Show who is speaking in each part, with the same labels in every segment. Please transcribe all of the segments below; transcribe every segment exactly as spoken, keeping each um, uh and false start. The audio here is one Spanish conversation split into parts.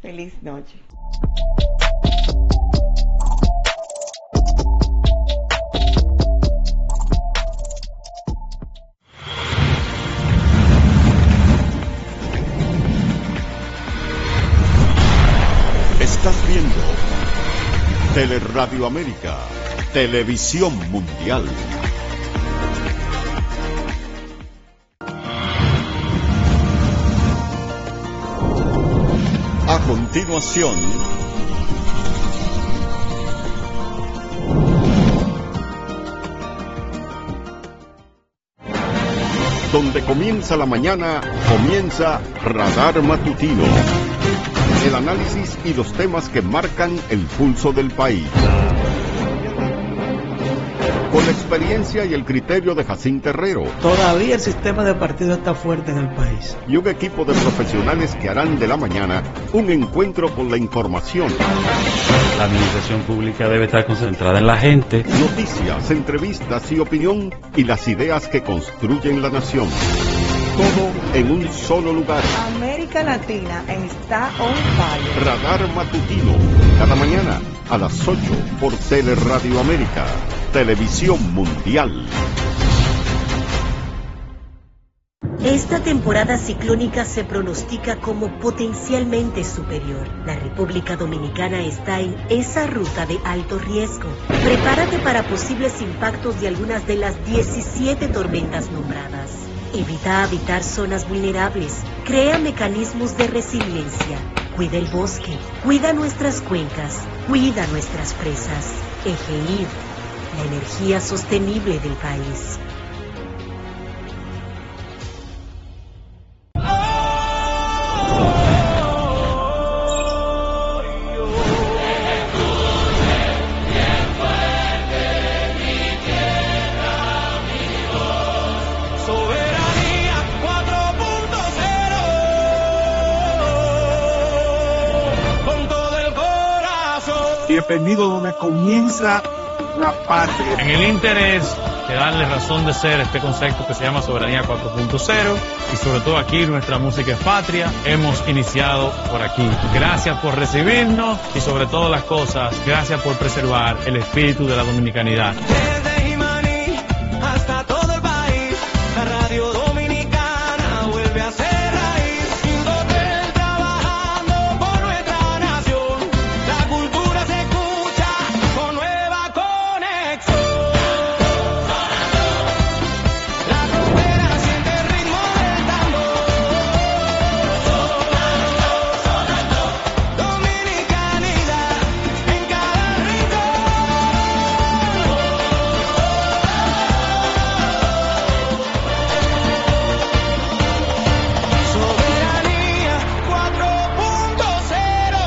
Speaker 1: Feliz noche.
Speaker 2: Estás viendo Teleradio América, Televisión Mundial. A continuación, donde comienza la mañana, comienza Radar Matutino. El análisis y los temas que marcan el pulso del país. Con la experiencia y el criterio de Jacinto Herrero.
Speaker 3: Todavía el sistema de partido está fuerte en el país.
Speaker 2: Y un equipo de profesionales que harán de la mañana un encuentro con la información.
Speaker 4: La administración pública debe estar concentrada en la gente.
Speaker 2: Noticias, entrevistas y opinión y las ideas que construyen la nación. Todo en un solo lugar.
Speaker 1: América Latina está on fire.
Speaker 2: Radar Matutino, cada mañana a las ocho por Teleradio América, Televisión Mundial.
Speaker 5: Esta temporada ciclónica se pronostica como potencialmente superior. La República Dominicana está en esa ruta de alto riesgo. Prepárate para posibles impactos de algunas de las diecisiete tormentas nombradas. Evita habitar zonas vulnerables. Crea mecanismos de resiliencia. Cuida el bosque. Cuida nuestras cuencas. Cuida nuestras presas. EGEID, la energía sostenible del país.
Speaker 3: Bienvenido donde comienza la patria.
Speaker 6: En el interés de darle razón de ser a este concepto que se llama Soberanía cuatro punto cero y sobre todo aquí nuestra música es patria, hemos iniciado por aquí. Gracias por recibirnos y sobre todas las cosas, gracias por preservar el espíritu de la dominicanidad.
Speaker 7: Desde Jimaní hasta todo el país, la radio dominicana vuelve a ser raíz. Indotel trabajando por nuestra nación, la cultura se escucha con nueva conexión. La frontera siente el ritmo del tambor. Dominicanidad en cada rincón. Soberanía cuatro punto cero.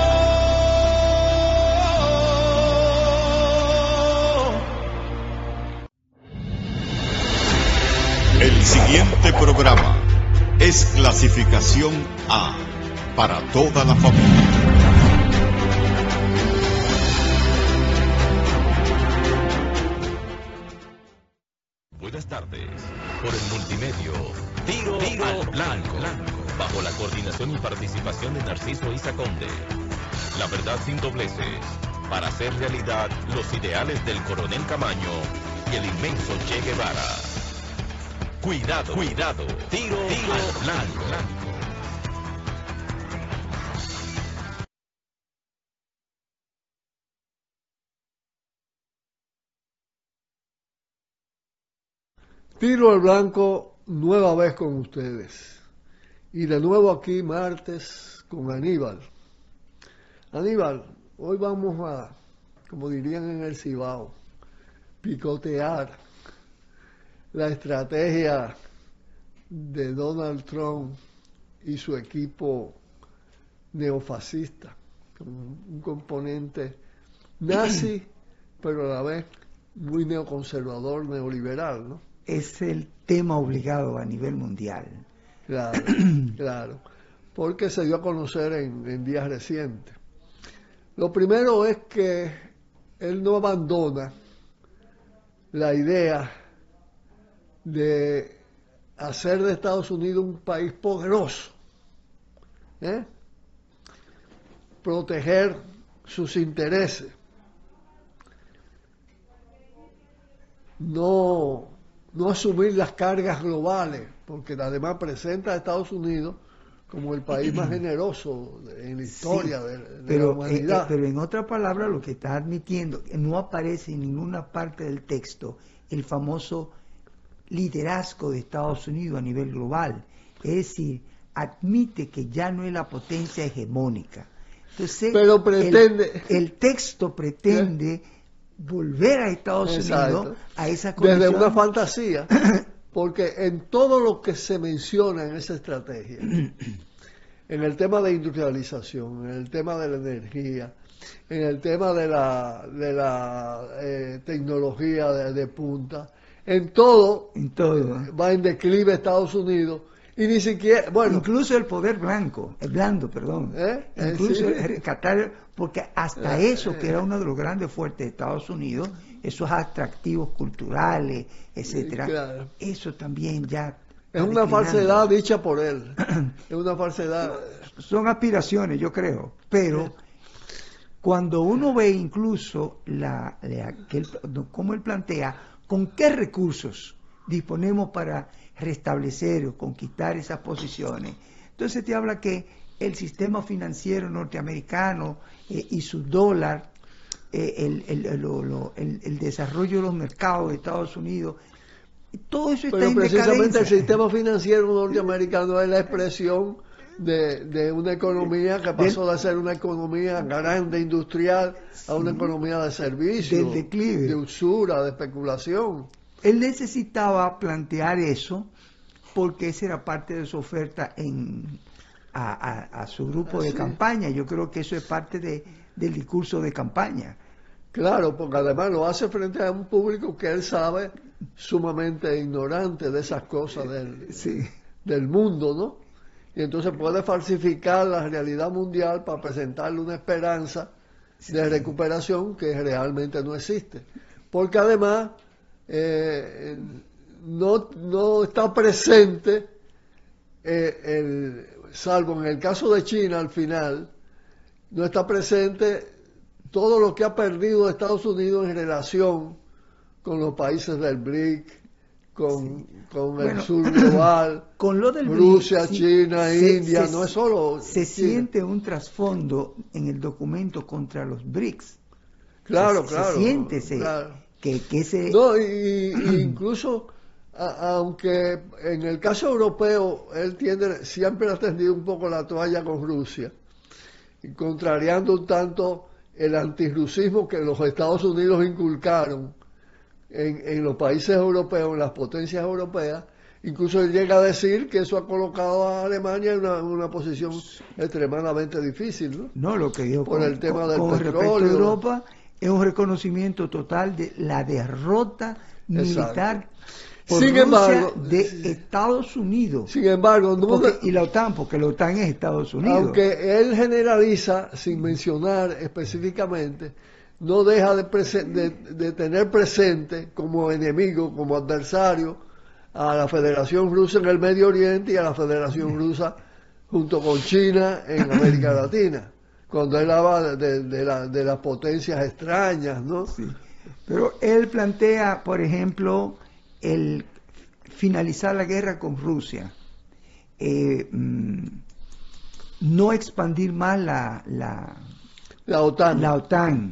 Speaker 2: El siguiente programa es clasificación A para toda la familia.
Speaker 8: Buenas tardes. Por el multimedio, Tiro, Tiro al blanco, blanco, bajo la coordinación y participación de Narciso Isa Conde. La verdad sin dobleces, para hacer realidad los ideales del coronel Camaño y el inmenso Che Guevara. Cuidado, cuidado, tiro, tiro al blanco, blanco.
Speaker 9: Tiro al blanco, nueva vez con ustedes. Y de nuevo aquí martes con Aníbal. Aníbal, hoy vamos a, como dirían en el Cibao, picotear la estrategia de Donald Trump y su equipo neofascista, con un componente nazi, pero a la vez muy neoconservador, neoliberal, ¿no?
Speaker 3: Es el tema obligado a nivel mundial.
Speaker 9: Claro, claro, porque se dio a conocer en, en días recientes. Lo primero es que él no abandona la idea de hacer de Estados Unidos un país poderoso, ¿eh? proteger sus intereses. No, no asumir las cargas globales, porque además presenta a Estados Unidos como el país más generoso en la historia sí, de, de
Speaker 3: pero,
Speaker 9: la humanidad.
Speaker 3: Eh, pero en otra palabra, lo que está admitiendo, que no aparece en ninguna parte del texto el famoso liderazgo de Estados Unidos a nivel global. Es decir, admite que ya no es la potencia hegemónica. Entonces,
Speaker 9: pero pretende,
Speaker 3: el, el texto pretende ¿eh? volver a Estados Exacto. Unidos a esa condición.
Speaker 9: Desde una fantasía. Porque en todo lo que se menciona en esa estrategia, en el tema de industrialización, en el tema de la energía, en el tema de la, de la eh, tecnología de, de punta, en todo,
Speaker 3: en todo ¿eh?
Speaker 9: va en declive Estados Unidos y ni siquiera, bueno,
Speaker 3: incluso el poder blanco, el blando, perdón,
Speaker 9: ¿eh?
Speaker 3: incluso
Speaker 9: ¿Sí?
Speaker 3: rescatar, porque hasta eh, eso que era uno de los grandes fuertes de Estados Unidos, esos atractivos culturales, etcétera,
Speaker 9: claro.
Speaker 3: eso también ya
Speaker 9: es una falsedad dicha por él, es una falsedad.
Speaker 3: Son aspiraciones, yo creo, pero cuando uno ve incluso la, la que él, cómo él plantea, con qué recursos disponemos para restablecer o conquistar esas posiciones, entonces te habla que el sistema financiero norteamericano eh, y su dólar, eh, el, el, el, lo, el, el desarrollo de los mercados de Estados Unidos, todo eso está
Speaker 9: Pero
Speaker 3: en
Speaker 9: precisamente
Speaker 3: decadencia.
Speaker 9: El sistema financiero norteamericano es la expresión de, de una economía que pasó de ser una economía grande, industrial, a una economía de servicios,
Speaker 3: del declive,
Speaker 9: de usura, de especulación.
Speaker 3: Él necesitaba plantear eso porque esa era parte de su oferta en, a, a, a su grupo de
Speaker 9: sí.
Speaker 3: campaña. Yo creo que eso es parte de, del discurso de campaña.
Speaker 9: Claro, porque además lo hace frente a un público que él sabe sumamente ignorante de esas cosas del,
Speaker 3: sí.
Speaker 9: del mundo, ¿no? Y entonces puede falsificar la realidad mundial para presentarle una esperanza sí. de recuperación que realmente no existe. Porque además eh, no, no está presente, eh, el, salvo en el caso de China al final, no está presente todo lo que ha perdido Estados Unidos en relación con los países del B R I C, con, sí. con
Speaker 3: bueno,
Speaker 9: el sur global,
Speaker 3: con lo del
Speaker 9: Rusia,
Speaker 3: B R I C,
Speaker 9: China,
Speaker 3: se,
Speaker 9: India,
Speaker 3: se,
Speaker 9: no es solo
Speaker 3: se
Speaker 9: China.
Speaker 3: Siente un trasfondo en el documento contra los B R I C S.
Speaker 9: Claro,
Speaker 3: se,
Speaker 9: claro.
Speaker 3: Se siente ese,
Speaker 9: claro.
Speaker 3: que, que ese...
Speaker 9: No, y, y incluso, a, aunque en el caso europeo, él tiene, siempre ha tendido un poco la toalla con Rusia, contrariando un tanto el antirrusismo que los Estados Unidos inculcaron en, en los países europeos, en las potencias europeas. Incluso él llega a decir que eso ha colocado a Alemania en una, una posición extremadamente difícil, ¿no?
Speaker 3: No, lo que dijo
Speaker 9: por
Speaker 3: con,
Speaker 9: el tema
Speaker 3: con,
Speaker 9: del
Speaker 3: con
Speaker 9: petróleo.
Speaker 3: Respecto a Europa es un reconocimiento total de la derrota militar
Speaker 9: Exacto.
Speaker 3: por
Speaker 9: sin
Speaker 3: Rusia
Speaker 9: embargo,
Speaker 3: de Estados Unidos.
Speaker 9: Sin embargo, no
Speaker 3: porque, y la OTAN, porque la OTAN es Estados Unidos.
Speaker 9: Aunque él generaliza, sin mencionar específicamente, no deja de, de, de tener presente como enemigo, como adversario, a la Federación Rusa en el Medio Oriente y a la Federación Rusa junto con China en América Latina, cuando él habla de, de, la, de las potencias extrañas, ¿no?
Speaker 3: Sí. Pero él plantea, por ejemplo, el finalizar la guerra con Rusia, eh, mm, no expandir más la, la,
Speaker 9: la OTAN.
Speaker 3: la OTAN.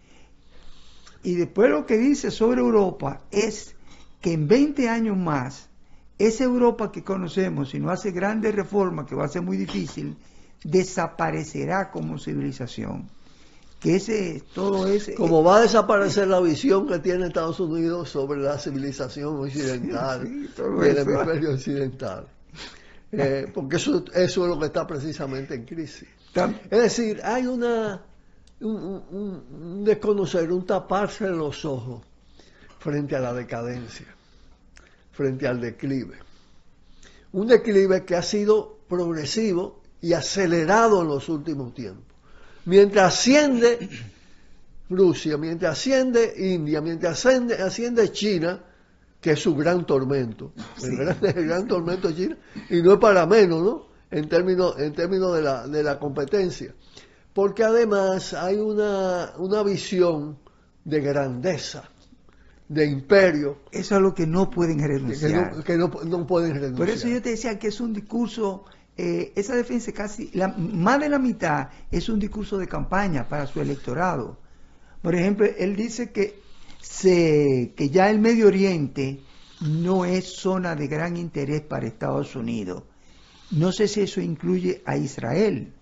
Speaker 3: Y después lo que dice sobre Europa es que en veinte años más, esa Europa que conocemos, si no hace grandes reformas, que va a ser muy difícil, desaparecerá como civilización. Que ese, todo ese...
Speaker 9: Como va a desaparecer la visión que tiene Estados Unidos sobre la civilización occidental, sí, sí, y el hemisferio occidental. Eh, porque eso, eso es lo que está precisamente en crisis. Es decir, hay una un, un, un desconocer, un taparse los ojos frente a la decadencia, frente al declive. Un declive que ha sido progresivo y acelerado en los últimos tiempos. Mientras asciende Rusia, mientras asciende India, mientras asciende, asciende China, que es su gran tormento, sí. el, gran, el gran tormento de China, y no es para menos, ¿no? En términos, en términos de la, de la competencia. porque además hay una, una visión de grandeza, de imperio.
Speaker 3: Eso es lo que no pueden
Speaker 9: Que,
Speaker 3: renunciar.
Speaker 9: no, que no, no pueden renunciar.
Speaker 3: Por eso yo te decía que es un discurso, eh, esa defensa casi, la, más de la mitad es un discurso de campaña para su electorado. Por ejemplo, él dice que, se, que ya el Medio Oriente no es zona de gran interés para Estados Unidos. No sé si eso incluye a Israel,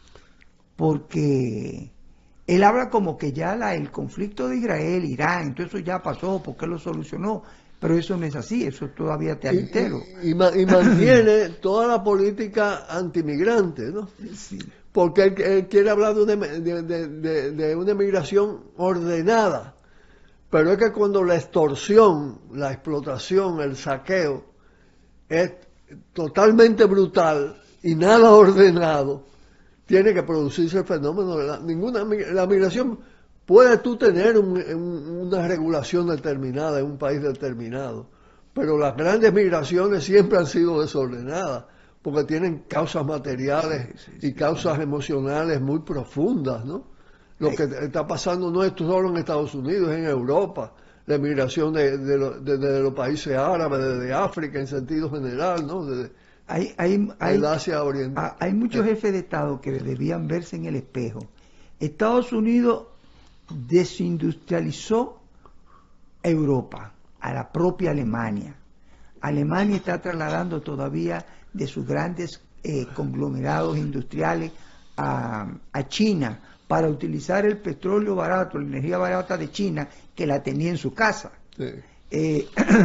Speaker 3: porque él habla como que ya la, el conflicto de Israel, Irán, entonces eso ya pasó, porque él lo solucionó, pero eso no es así, eso todavía está entero.
Speaker 9: Y, y, y, y mantiene toda la política antimigrante, ¿no?
Speaker 3: Sí.
Speaker 9: Porque él, él quiere hablar de una, de, de, de, de una migración ordenada, pero es que cuando la extorsión, la explotación, el saqueo es totalmente brutal y nada ordenado, tiene que producirse el fenómeno de la, ninguna la migración. Puedes tú tener un, un, una regulación determinada en un país determinado, pero las grandes migraciones siempre han sido desordenadas, porque tienen causas materiales sí, sí, sí, y causas sí. emocionales muy profundas, ¿no? Lo que está pasando no es solo en Estados Unidos, es en Europa, la migración de, de, lo, de, de los países árabes, de, de África en sentido general, ¿no? De,
Speaker 3: hay, hay, hay,
Speaker 9: Asia Oriental.
Speaker 3: Hay muchos jefes de Estado que debían verse en el espejo. Estados Unidos desindustrializó Europa, a la propia Alemania. Alemania está trasladando todavía de sus grandes eh, conglomerados industriales a, a China para utilizar el petróleo barato, la energía barata de China, que la tenía en su casa.
Speaker 9: Sí.
Speaker 3: Eh,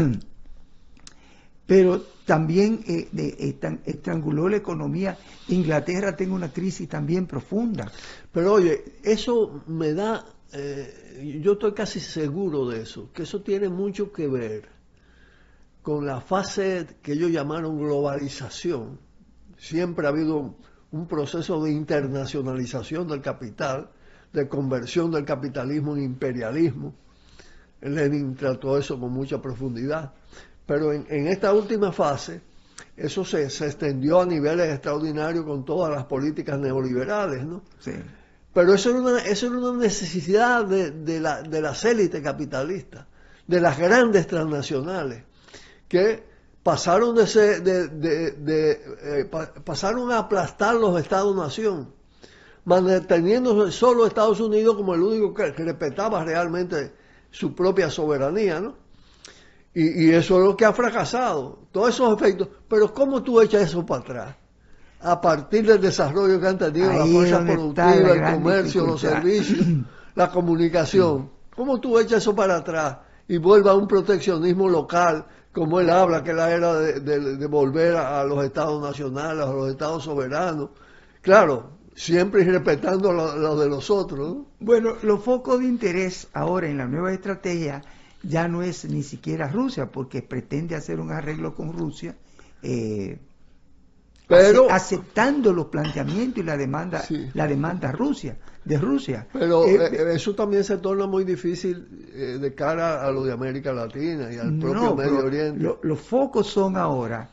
Speaker 3: pero también eh, de, eh, estranguló la economía. Inglaterra tiene una crisis también profunda.
Speaker 9: Pero oye, eso me da, eh, yo estoy casi seguro de eso, que eso tiene mucho que ver con la fase que ellos llamaron globalización. Siempre ha habido un proceso de internacionalización del capital, de conversión del capitalismo en imperialismo. Lenin trató eso con mucha profundidad. Pero en, en esta última fase, eso se, se extendió a niveles extraordinarios con todas las políticas neoliberales, ¿no?
Speaker 3: Sí.
Speaker 9: Pero eso era una, eso era una necesidad de, de, la, de las élites capitalistas, de las grandes transnacionales, que pasaron de ser, de, de, de, eh, pa, pasaron a aplastar los Estados-nación, manteniéndose solo Estados Unidos como el único que, que respetaba realmente su propia soberanía, ¿no? Y, y eso es lo que ha fracasado, todos esos efectos. Pero ¿cómo tú echas eso para atrás? A partir del desarrollo que han tenido la fuerza productiva, el comercio, los servicios, la comunicación. ¿Cómo tú echas eso para atrás y vuelva a un proteccionismo local, como él habla, que es la era de, de, de volver a, a los estados nacionales, a los estados soberanos? Claro, siempre respetando lo, lo de los otros, ¿no?
Speaker 3: Bueno, los focos de interés ahora en la nueva estrategia ya no es ni siquiera Rusia, porque pretende hacer un arreglo con Rusia, eh,
Speaker 9: pero
Speaker 3: aceptando los planteamientos y la demanda,
Speaker 9: sí.
Speaker 3: la demanda Rusia, de Rusia.
Speaker 9: Pero
Speaker 3: eh,
Speaker 9: eh, eso también se torna muy difícil eh, de cara a lo de América Latina y al propio
Speaker 3: no,
Speaker 9: Medio Oriente.
Speaker 3: Lo, los focos son ahora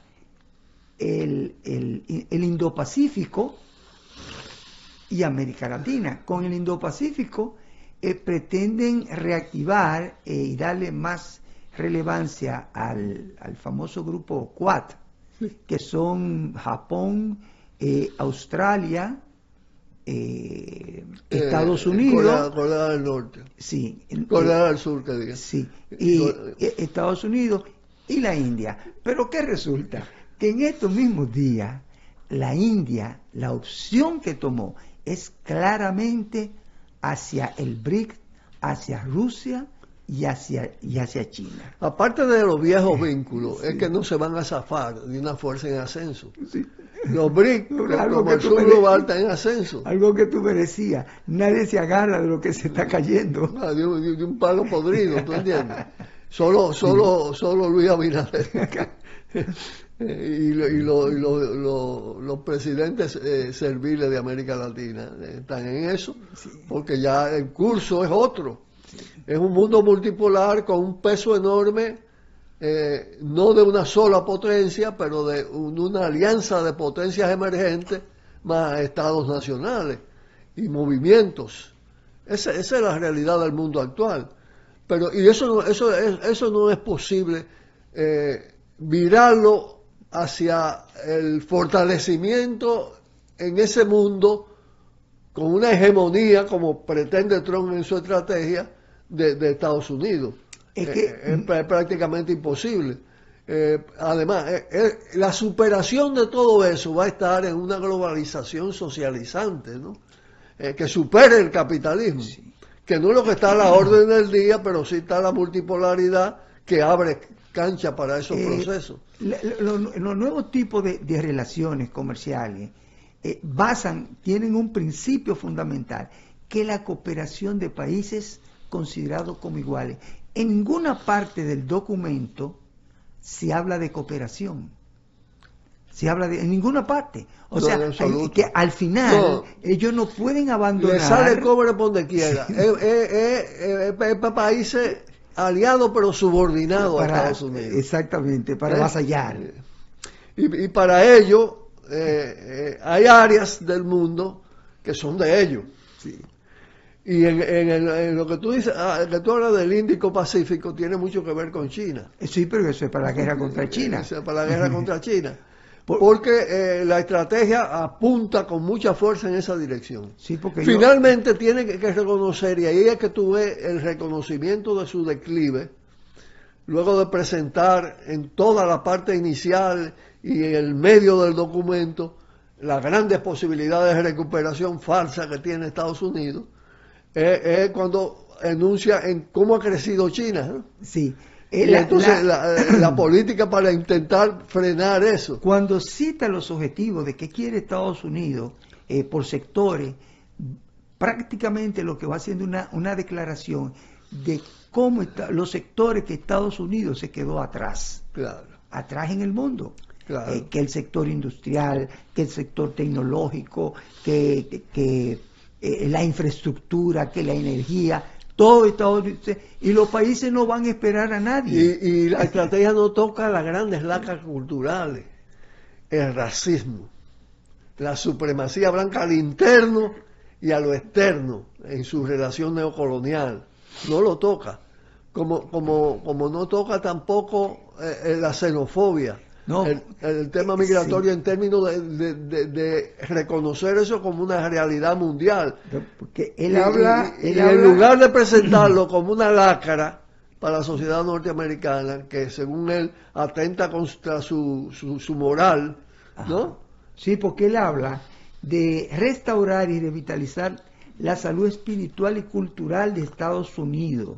Speaker 3: el, el, el Indo-Pacífico y América Latina. Con el Indo-Pacífico eh, pretenden reactivar eh, y darle más relevancia al, al famoso grupo Quad, que son Japón, eh, Australia, eh, Estados
Speaker 9: eh,
Speaker 3: Unidos,
Speaker 9: Corea, Corea del Norte,
Speaker 3: sí,
Speaker 9: Corea
Speaker 3: eh,
Speaker 9: del Sur, que diga.
Speaker 3: sí, y eh, Estados Unidos y la India. Pero ¿qué resulta? Que en estos mismos días la India, la opción que tomó es claramente hacia el B R I C, hacia Rusia y hacia, y hacia China.
Speaker 9: Aparte de los viejos
Speaker 3: Sí,
Speaker 9: vínculos,
Speaker 3: sí.
Speaker 9: es que no se van a zafar de una fuerza en ascenso.
Speaker 3: Sí.
Speaker 9: Los B R I C,
Speaker 3: Algo
Speaker 9: como
Speaker 3: que
Speaker 9: el
Speaker 3: tú
Speaker 9: sur
Speaker 3: me
Speaker 9: global,
Speaker 3: decías.
Speaker 9: está en ascenso.
Speaker 3: Algo que tú me decías, nadie se agarra de lo que se está cayendo.
Speaker 9: Ah, de, un, de un palo podrido, ¿tú entiendes? Solo, solo, solo Luis Abinader. y lo, y, lo, y lo, lo, los presidentes eh, serviles de América Latina eh, están en eso, porque ya el curso es otro. Es un mundo multipolar con un peso enorme, eh, no de una sola potencia, pero de un, una alianza de potencias emergentes más estados nacionales. y movimientos. Esa, esa es la realidad del mundo actual. Pero, y eso no, eso es, eso no es posible eh, virarlo hacia el fortalecimiento en ese mundo con una hegemonía como pretende Trump en su estrategia de, de Estados Unidos. Es, que, eh, es, es prácticamente imposible. Eh, además, eh, eh, la superación de todo eso va a estar en una globalización socializante, ¿no? Eh, que supere el capitalismo, sí. Que no es lo que está a la orden del día, pero sí está la multipolaridad que abre cancha para esos eh, procesos.
Speaker 3: Los lo, lo nuevos tipos de, de relaciones comerciales eh, basan, tienen un principio fundamental, que es la cooperación de países considerados como iguales. En ninguna parte del documento se habla de cooperación. Se habla de en ninguna parte. O no, sea, hay, que al final no. ellos no pueden abandonar.
Speaker 9: Le sale el cobre por donde quiera. Sí. Es, es, es, es para países aliados pero subordinados para, a Estados Unidos.
Speaker 3: Exactamente, para ¿Eh? vasallar.
Speaker 9: Y, y para ello eh, eh, hay áreas del mundo que son de ellos. Sí. Y en, en, en, en lo que tú dices, ah, que tú hablas del Índico-Pacífico, tiene mucho que ver con China.
Speaker 3: Sí, pero eso es para la guerra contra China.
Speaker 9: Eso es para la guerra contra China. Porque eh, la estrategia apunta con mucha fuerza en esa dirección.
Speaker 3: Sí, porque
Speaker 9: finalmente yo... tiene que, que reconocer, y ahí es que tú ves el reconocimiento de su declive, luego de presentar en toda la parte inicial y en el medio del documento las grandes posibilidades de recuperación falsa que tiene Estados Unidos. Es, es cuando enuncia en cómo ha crecido China, ¿no?
Speaker 3: Sí.
Speaker 9: Eh, y la, entonces la, la, la política para intentar frenar eso.
Speaker 3: Cuando cita los objetivos de qué quiere Estados Unidos eh, por sectores, prácticamente lo que va haciendo una, una declaración de cómo está, los sectores que Estados Unidos se quedó atrás,
Speaker 9: claro.
Speaker 3: atrás en el mundo.
Speaker 9: Claro.
Speaker 3: Eh, que el sector industrial, que el sector tecnológico, que... que, que Eh, la infraestructura, que la energía, todo Estados Unidos, y los países no van a esperar a nadie.
Speaker 9: Y, y la estrategia no toca las grandes lacras culturales, el racismo, la supremacía blanca al interno y a lo externo en su relación neocolonial. No lo toca, como, como, como no toca tampoco eh, la xenofobia. No, el, el tema migratorio sí. En términos de, de, de, de reconocer eso como una realidad mundial.
Speaker 3: Porque él habla,
Speaker 9: y, y,
Speaker 3: él
Speaker 9: y
Speaker 3: habla...
Speaker 9: en lugar de presentarlo como una lacra para la sociedad norteamericana, que según él atenta contra su, su, su moral, ¿no?
Speaker 3: Ajá. Sí, porque él habla de restaurar y revitalizar la salud espiritual y cultural de Estados Unidos,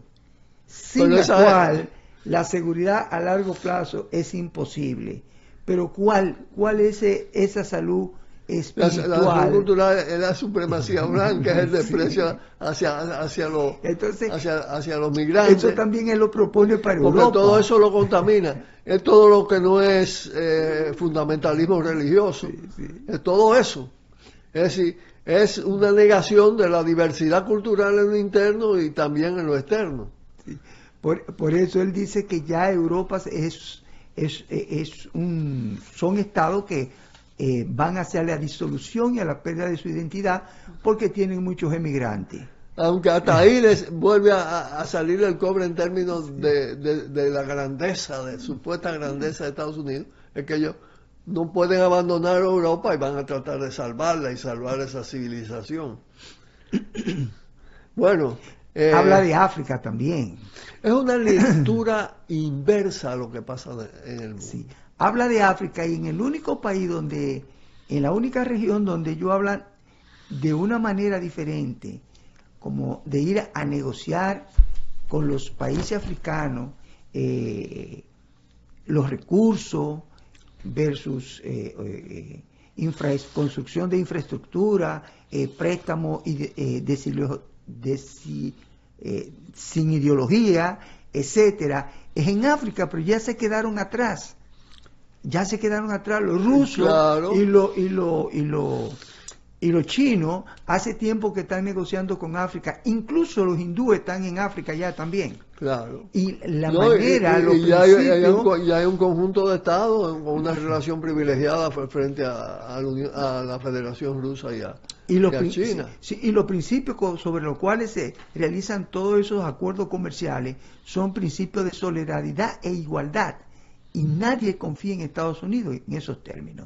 Speaker 3: sin Pero la esa cual... Es... la seguridad a largo plazo es imposible. Pero ¿cuál, cuál es esa salud espiritual?
Speaker 9: La, la salud cultural es la supremacía blanca, es el desprecio sí. hacia, hacia, los,
Speaker 3: Entonces,
Speaker 9: hacia, hacia los migrantes.
Speaker 3: Eso también él lo propone para
Speaker 9: Porque
Speaker 3: Europa.
Speaker 9: todo eso lo contamina. Es todo lo que no es eh, fundamentalismo religioso. Sí, sí. Es todo eso. Es decir, es una negación de la diversidad cultural en lo interno y también en lo externo.
Speaker 3: Sí. Por, por eso él dice que ya Europa es, es, es un, son estados que eh, van hacia la disolución y a la pérdida de su identidad porque tienen muchos emigrantes.
Speaker 9: Aunque hasta ahí les vuelve a, a salir el cobre en términos de, de, de la grandeza, de supuesta grandeza de Estados Unidos, es que ellos no pueden abandonar Europa y van a tratar de salvarla y salvar esa civilización. Bueno...
Speaker 3: Eh, habla de África también.
Speaker 9: Es una lectura inversa a lo que pasa en el mundo.
Speaker 3: Sí. Habla de África y en el único país donde, en la única región donde ellos hablan de una manera diferente, como de ir a negociar con los países africanos eh, los recursos versus eh, eh, infra, construcción de infraestructura, eh, préstamo y de, eh, de De, si, eh, sin ideología, etcétera, es en África, pero ya se quedaron atrás, ya se quedaron atrás los rusos claro. y los y lo, y lo, Y los chinos hace tiempo que están negociando con África, incluso los hindúes están en África ya también.
Speaker 9: Claro.
Speaker 3: Y la
Speaker 9: No,
Speaker 3: manera,
Speaker 9: y, y,
Speaker 3: los
Speaker 9: y ya, hay, hay
Speaker 3: principios-
Speaker 9: un, co- ya hay un conjunto de estados con una relación privilegiada fr- frente a, a la, Unión- a la Federación Rusa y a,
Speaker 3: y los,
Speaker 9: y a
Speaker 3: prin-
Speaker 9: China.
Speaker 3: sí, y los principios co- sobre los cuales se realizan todos esos acuerdos comerciales son principios de solidaridad e igualdad. Y nadie confía en Estados Unidos en esos términos.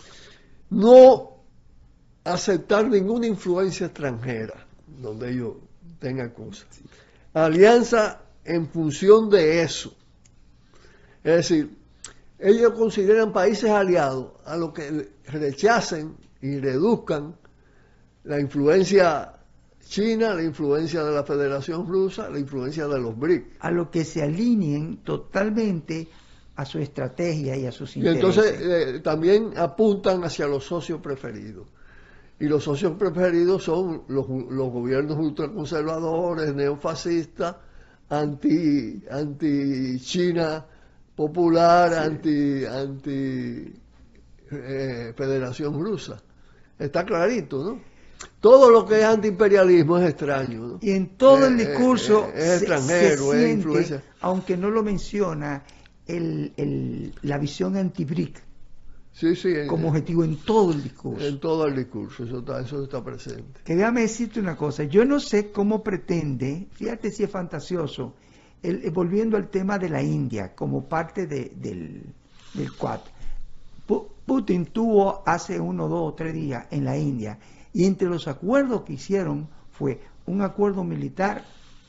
Speaker 9: No aceptar ninguna influencia extranjera donde ellos tengan cosas. Alianza en función de eso. Es decir, ellos consideran países aliados a los que rechacen y reduzcan la influencia china, la influencia de la Federación Rusa, la influencia de los B R I C.
Speaker 3: A lo que se alineen totalmente a su estrategia y a sus
Speaker 9: Y
Speaker 3: intereses.
Speaker 9: entonces eh, también apuntan hacia los socios preferidos. Y los socios preferidos son los, los gobiernos ultraconservadores, neofascistas, anti, anti China popular, anti, anti eh, Federación Rusa. Está clarito, ¿no? Todo lo que es antiimperialismo es extraño, ¿no?
Speaker 3: Y en todo el
Speaker 9: Eh,
Speaker 3: discurso
Speaker 9: eh, es
Speaker 3: se-
Speaker 9: extranjero,
Speaker 3: se
Speaker 9: es
Speaker 3: siente,
Speaker 9: influencia.
Speaker 3: aunque no lo menciona, el, el- la visión anti-B R I C
Speaker 9: Sí, sí, en,
Speaker 3: como objetivo en todo el discurso.
Speaker 9: en todo el discurso, eso está, eso está presente.
Speaker 3: Que déjame decirte una cosa, yo no sé cómo pretende, fíjate si es fantasioso, el- eh, volviendo al tema de la India como parte de- del, del Quad. Pu- Putin tuvo hace uno, dos o tres días en la India y entre los acuerdos que hicieron fue un acuerdo militar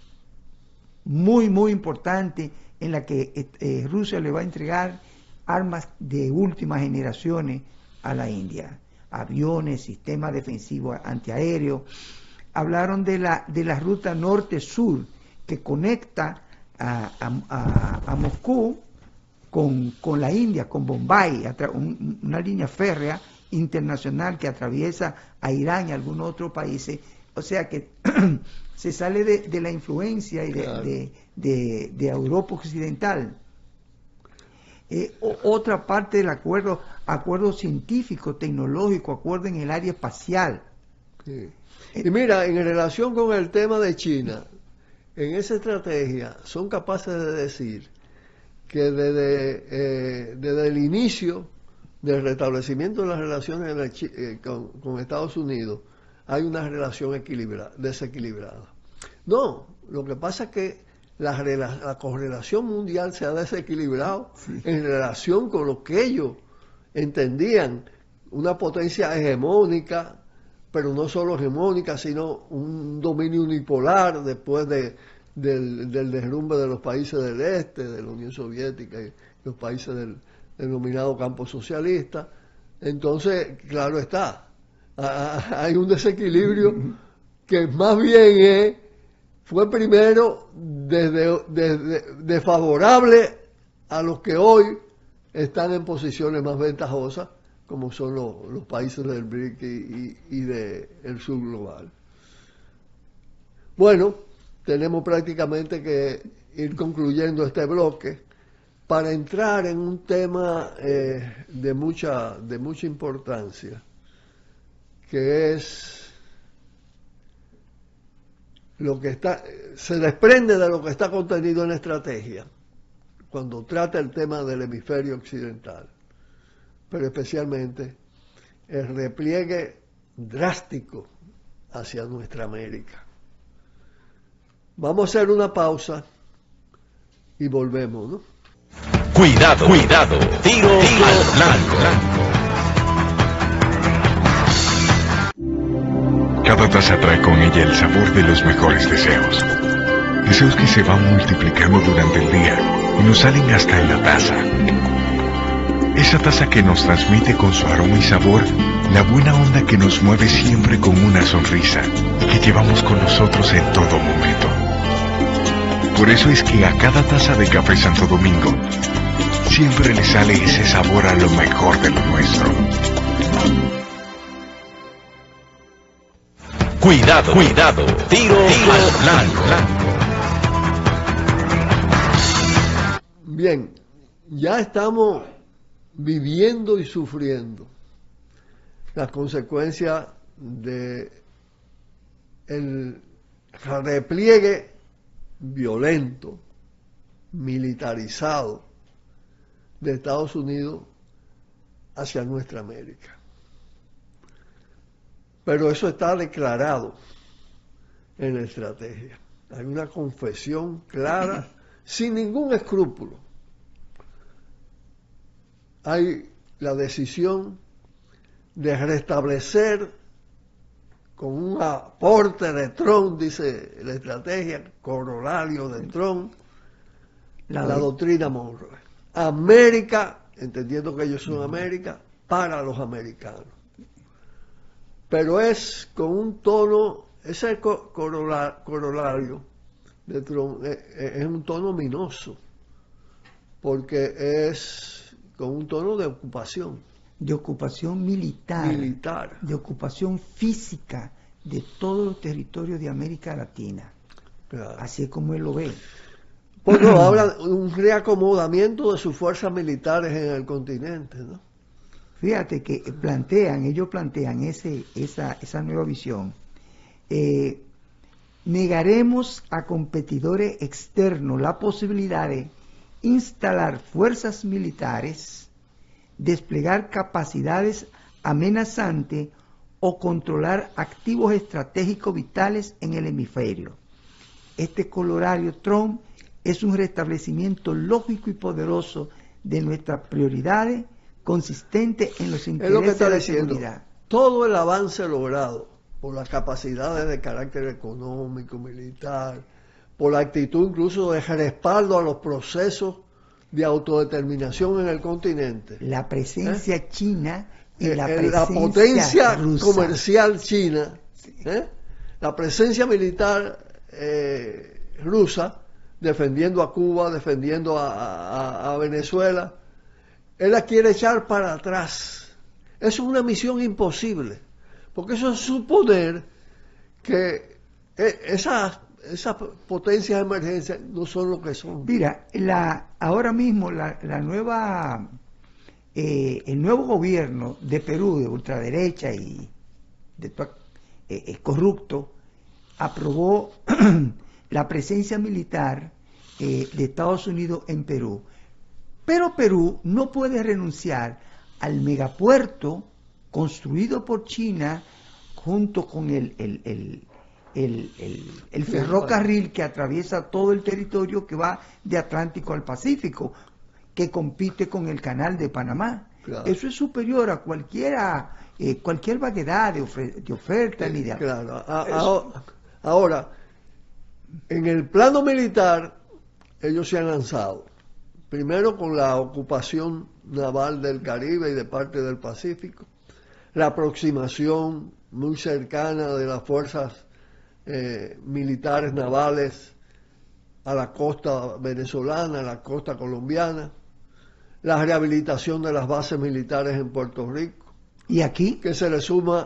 Speaker 3: muy, muy importante en la que eh, eh, Rusia le va a entregar armas de últimas generaciones a la India, aviones, sistemas defensivos antiaéreos. Hablaron de la, de la ruta norte-sur que conecta a, a- a- a Moscú con, con la India, con Bombay, a tra- un- una línea férrea internacional que atraviesa a Irán y algunos otros países. O sea que se sale de, de la influencia y de,
Speaker 9: Claro.
Speaker 3: de, de- de Europa occidental. Eh, o- otra parte del acuerdo, acuerdo científico, tecnológico, acuerdo en el área espacial.
Speaker 9: Sí. Y mira, en relación con el tema de China, en esa estrategia son capaces de decir que desde, eh, desde el inicio del restablecimiento de las relaciones de Chi- eh, con, con Estados Unidos hay una relación equilibra- desequilibrada. No, lo que pasa es que la, rela- la correlación mundial se ha desequilibrado en relación con lo que ellos entendían una potencia hegemónica, pero no solo hegemónica, sino un dominio unipolar después de, del, del derrumbe de los países del este, de la Unión Soviética y los países del denominado campo socialista. Entonces, claro está, a- a- hay un desequilibrio que más bien es, fue primero desde, desde- desfavorable a los que hoy están en posiciones más ventajosas, como son los, los países del B R I C y, y, y del sur global. Bueno, tenemos prácticamente que ir concluyendo este bloque para entrar en un tema eh, de mucha de mucha importancia, que es lo que está se desprende de lo que está contenido en la estrategia cuando trata el tema del hemisferio occidental, pero especialmente el repliegue drástico hacia nuestra América. Vamos a hacer una pausa y volvemos, ¿no?
Speaker 8: Cuidado, cuidado, tiro, tiro al blanco.
Speaker 10: Cada taza trae con ella el sabor de los mejores deseos. Deseos que se van multiplicando durante el día y nos salen hasta en la taza. Esa taza que nos transmite con su aroma y sabor la buena onda que nos mueve siempre con una sonrisa y que llevamos con nosotros en todo momento. Por eso es que a cada taza de Café Santo Domingo siempre le sale ese sabor a lo mejor de lo nuestro.
Speaker 8: Cuidado, cuidado, tiro, tiro al blanco.
Speaker 9: Bien, ya estamos viviendo y sufriendo las consecuencias de el repliegue violento, militarizado de Estados Unidos hacia nuestra América. Pero eso está declarado en la estrategia. Hay una confesión clara, sin ningún escrúpulo. Hay la decisión de restablecer con un aporte de Trump, dice la estrategia, corolario de Trump, la, la doctrina Monroe. América, entendiendo que ellos son América, para los americanos. Pero es con un tono, ese corolario de Trump es, es un tono ominoso, porque es con un tono de ocupación.
Speaker 3: De ocupación militar,
Speaker 9: militar,
Speaker 3: de ocupación física de todos los territorios de América Latina. Claro. Así es como él lo ve.
Speaker 9: Bueno, habla de un reacomodamiento de sus fuerzas militares en el continente, ¿no?
Speaker 3: Fíjate que plantean, ellos plantean ese, esa, esa nueva visión. Eh, negaremos a competidores externos la posibilidad de instalar fuerzas militares, desplegar capacidades amenazantes o controlar activos estratégicos vitales en el hemisferio. Este corolario Trump es un restablecimiento lógico y poderoso de nuestras prioridades, consistente en los intereses
Speaker 9: es lo que está
Speaker 3: de la
Speaker 9: diciendo.
Speaker 3: seguridad.
Speaker 9: Todo el avance logrado por las capacidades de carácter económico, militar, por la actitud incluso de respaldo a los procesos de autodeterminación en el continente.
Speaker 3: La presencia ¿Eh? china y
Speaker 9: eh,
Speaker 3: la
Speaker 9: eh,
Speaker 3: presencia
Speaker 9: la potencia
Speaker 3: rusa.
Speaker 9: comercial china, ¿eh? la presencia militar eh, rusa, defendiendo a Cuba, defendiendo a, a, a Venezuela, él la quiere echar para atrás. Eso es una misión imposible, porque eso es suponer que esas, esas potencias de emergencia no son lo que son.
Speaker 3: Mira, la, ahora mismo la, la nueva, eh, el nuevo gobierno de Perú, de ultraderecha y de, eh, eh, corrupto, aprobó la presencia militar eh, de Estados Unidos en Perú. Pero Perú no puede renunciar al megapuerto construido por China junto con el, el, el, el, el, el ferrocarril que atraviesa todo el territorio que va de Atlántico al Pacífico, que compite con el canal de Panamá. Claro. Eso es superior a cualquiera, eh, cualquier variedad de, ofer de oferta.
Speaker 9: Eh,
Speaker 3: ni de...
Speaker 9: Claro. A, a, ahora, en el plano militar, ellos se han lanzado. Primero con la ocupación naval del Caribe y de parte del Pacífico, la aproximación muy cercana de las fuerzas eh, militares navales a la costa venezolana, a la costa colombiana, la rehabilitación de las bases militares en Puerto Rico.
Speaker 3: ¿Y aquí?
Speaker 9: Que se le suma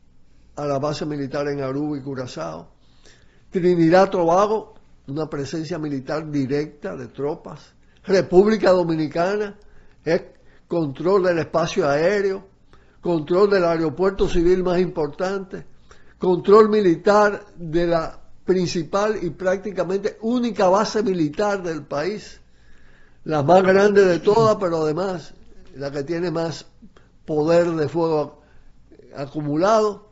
Speaker 9: a la base militar en Aruba y Curazao. Trinidad Tobago, una presencia militar directa de tropas. República Dominicana es control del espacio aéreo, control del aeropuerto civil más importante, control militar de la principal y prácticamente única base militar del país, la más grande de todas, pero además la que tiene más poder de fuego acumulado.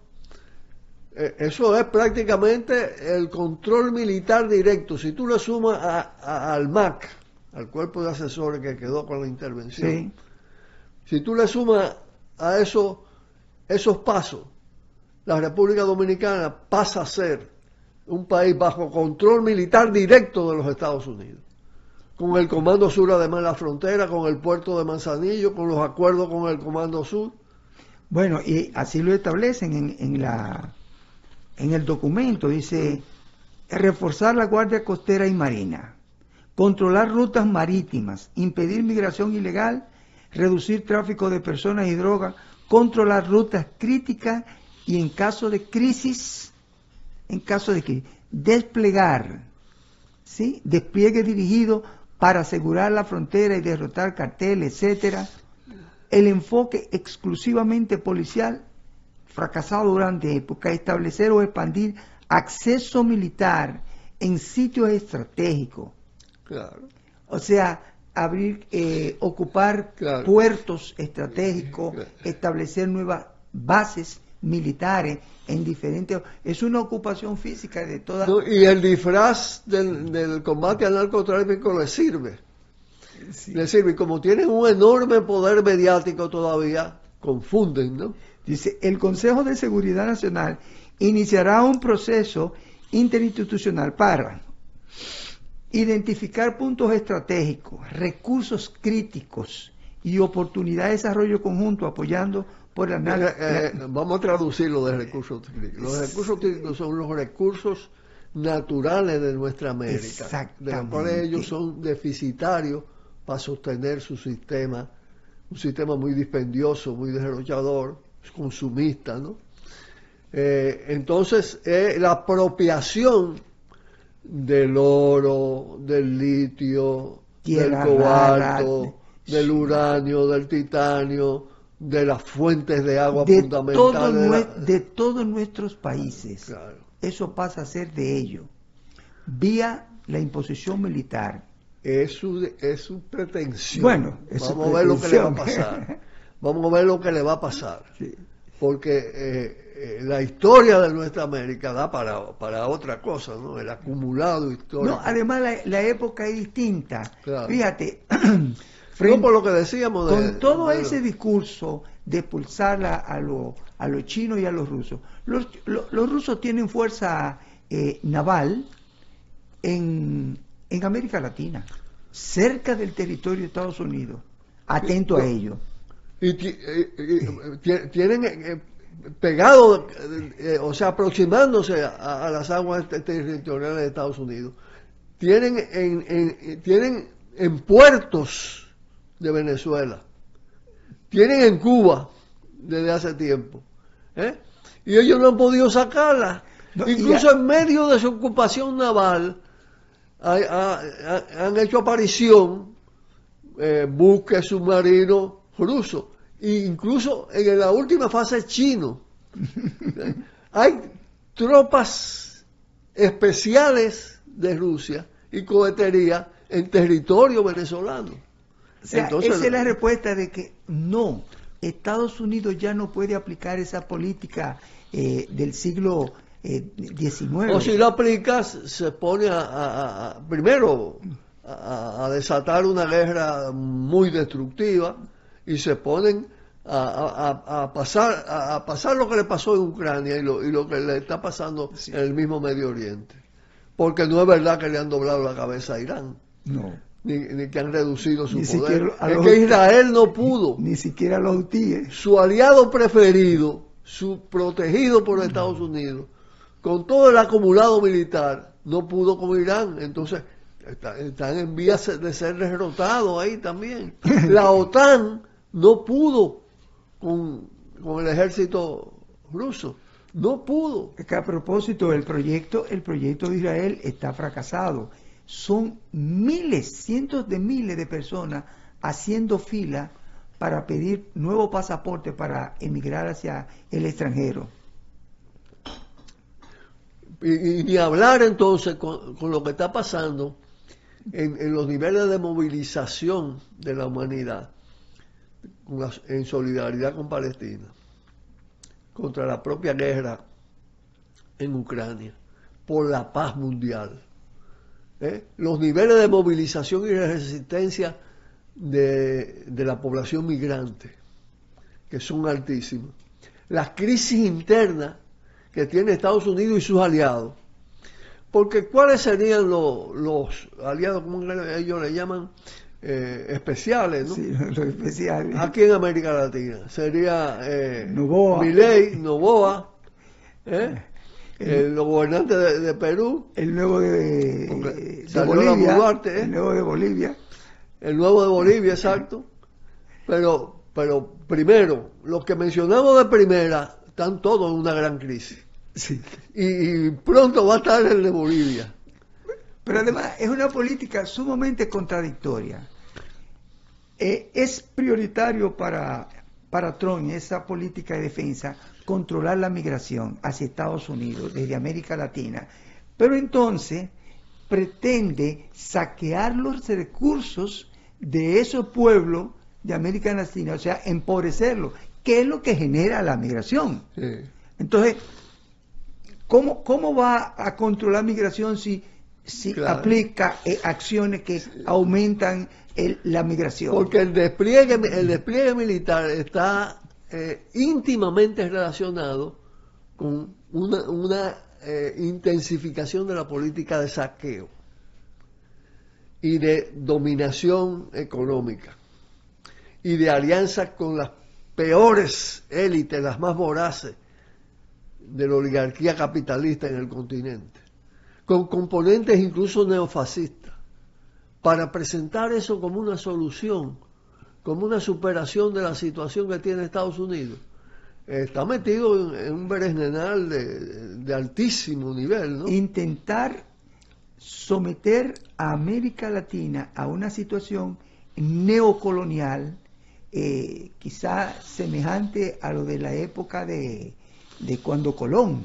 Speaker 9: Eso es prácticamente el control militar directo. Si tú le sumas a, a, al M A C, al cuerpo de asesores que quedó con la intervención, sí. Si tú le sumas a eso, esos pasos, la República Dominicana pasa a ser un país bajo control militar directo de los Estados Unidos, con el Comando Sur además en la frontera, con el puerto de Manzanillo, con los acuerdos con el Comando Sur.
Speaker 3: Bueno, y así lo establecen en, en, la, en el documento, dice, reforzar la Guardia Costera y Marina, controlar rutas marítimas, impedir migración ilegal, reducir tráfico de personas y drogas, controlar rutas críticas y en caso de crisis, en caso de crisis, desplegar, ¿sí? despliegue dirigido para asegurar la frontera y derrotar carteles, etcétera. El enfoque exclusivamente policial fracasado durante época, establecer o expandir acceso militar en sitios estratégicos.
Speaker 9: Claro.
Speaker 3: O sea, abrir, eh, ocupar
Speaker 9: Claro.
Speaker 3: puertos estratégicos,
Speaker 9: Claro.
Speaker 3: establecer nuevas bases militares en diferentes... Es una ocupación física de toda...
Speaker 9: No, y el disfraz del, del combate al narcotráfico le sirve.
Speaker 3: Sí.
Speaker 9: Le sirve. Y como tienen un enorme poder mediático todavía, confunden, ¿no?
Speaker 3: Dice, el Consejo de Seguridad Nacional iniciará un proceso interinstitucional para identificar puntos estratégicos, recursos críticos y oportunidad de desarrollo conjunto apoyando por la...
Speaker 9: Eh, eh, vamos a traducirlo de recursos críticos. Los recursos críticos son los recursos naturales de nuestra América, de los cuales ellos son deficitarios para sostener su sistema, un sistema muy dispendioso, muy derrochador, consumista, ¿no? Eh, entonces, eh, la apropiación del oro, del litio,
Speaker 3: Tierra
Speaker 9: del cobalto,
Speaker 3: rara,
Speaker 9: del uranio, del titanio, de las fuentes de agua
Speaker 3: de, todo
Speaker 9: fundamentales. De,
Speaker 3: nue-
Speaker 9: la...
Speaker 3: de todos nuestros países.
Speaker 9: Claro.
Speaker 3: Eso pasa a ser de ellos, vía la imposición militar.
Speaker 9: Es su, es su pretensión.
Speaker 3: Bueno, es su
Speaker 9: vamos a ver lo que le va a
Speaker 3: pretensión.
Speaker 9: pasar. Vamos a ver lo que le va a pasar.
Speaker 3: Sí.
Speaker 9: Porque eh, eh, la historia de nuestra América da para, para otra cosa, ¿no? El acumulado histórico.
Speaker 3: No, además la, la época es distinta.
Speaker 9: Claro.
Speaker 3: Fíjate,
Speaker 9: No,
Speaker 3: frente-
Speaker 9: por lo que decíamos de,
Speaker 3: con todo
Speaker 9: de-
Speaker 3: ese discurso de expulsar a, a, lo- a los chinos y a los rusos, los, lo- los rusos tienen fuerza eh, naval en, en América Latina, cerca del territorio de Estados Unidos, atento a ello.
Speaker 9: y ti- eh, eh, ti- tienen eh, pegado, eh, eh, o sea, aproximándose a, a las aguas te- territoriales de Estados Unidos. Tienen en, en- tienen en puertos de Venezuela, tienen en Cuba desde hace tiempo, ¿eh? Y ellos no han podido sacarla.
Speaker 3: No, y
Speaker 9: Incluso
Speaker 3: ya-
Speaker 9: en medio de su ocupación naval hay- ha- ha- han hecho aparición eh, buques submarinos rusos, e incluso en la última fase chino. Hay tropas especiales de Rusia y cohetería en territorio venezolano.
Speaker 3: O sea,
Speaker 9: Entonces,
Speaker 3: esa es la respuesta de que no, Estados Unidos ya no puede aplicar esa política eh, del siglo eh, diecinueve.
Speaker 9: o si lo aplicas, se pone a, a- a- primero a, a desatar una guerra muy destructiva y se ponen a, a- a- a pasar a, a pasar lo que le pasó en Ucrania y lo, y lo que le está pasando
Speaker 3: Sí.
Speaker 9: en el mismo Medio Oriente. Porque no es verdad que le han doblado la cabeza a Irán,
Speaker 3: No,
Speaker 9: ni, ni que han reducido su
Speaker 3: Ni
Speaker 9: poder.
Speaker 3: siquiera a
Speaker 9: Es
Speaker 3: los-
Speaker 9: que Israel no pudo.
Speaker 3: ni siquiera los hutíes.
Speaker 9: Su aliado preferido, su protegido por Estados Unidos, con todo el acumulado militar, no pudo con Irán. Entonces, está- están en vías de ser derrotados ahí también. La OTAN no pudo con, con el ejército ruso. No pudo.
Speaker 3: Que a propósito, el proyecto, el proyecto de Israel está fracasado. Son miles, cientos de miles de personas haciendo fila para pedir nuevo pasaporte para emigrar hacia el extranjero.
Speaker 9: Y, y ni hablar entonces con, con lo que está pasando en, en los niveles de movilización de la humanidad con las- en solidaridad con Palestina contra la propia guerra en Ucrania por la paz mundial. ¿Eh? Los niveles de movilización y de resistencia de, de la población migrante, que son altísimos. Las crisis internas que tiene Estados Unidos y sus aliados. Porque ¿cuáles serían los, los aliados, como ellos le llaman, eh, especiales, ¿no?
Speaker 3: Sí, lo especial.
Speaker 9: Aquí en América Latina? Sería eh,
Speaker 3: Noboa.
Speaker 9: Milei, Noboa, ¿eh? Eh, los gobernantes de, de Perú,
Speaker 3: El nuevo de,
Speaker 9: Porque
Speaker 3: de
Speaker 9: salió la
Speaker 3: Bolivia.
Speaker 9: Boluarte, ¿eh?
Speaker 3: El nuevo de Bolivia.
Speaker 9: el nuevo de Bolivia, exacto. Pero, pero primero, los que mencionamos de primera están todos en una gran crisis.
Speaker 3: Sí.
Speaker 9: Y, y pronto va a estar el de Bolivia.
Speaker 3: Pero además es una política sumamente contradictoria. Eh, es prioritario para, para Trump esa política de defensa controlar la migración hacia Estados Unidos desde América Latina, pero entonces pretende saquear los recursos de esos pueblos de América Latina, o sea, empobrecerlos, que es lo que genera la migración.
Speaker 9: Sí.
Speaker 3: Entonces, ¿cómo, cómo va a controlar migración si, si
Speaker 9: Claro.
Speaker 3: aplica eh, acciones que aumentan el- la migración?
Speaker 9: Porque el despliegue, el despliegue militar está eh, íntimamente relacionado con una, una eh, intensificación de la política de saqueo y de dominación económica y de alianzas con las peores élites, las más voraces de la oligarquía capitalista en el continente, con componentes incluso neofascistas, para presentar eso como una solución, como una superación de la situación que tiene Estados Unidos. Eh, está metido en, en un berenjenal de, de altísimo nivel, ¿no?
Speaker 3: Intentar someter a América Latina a una situación neocolonial, eh, quizá semejante a lo de la época de, de cuando Colón,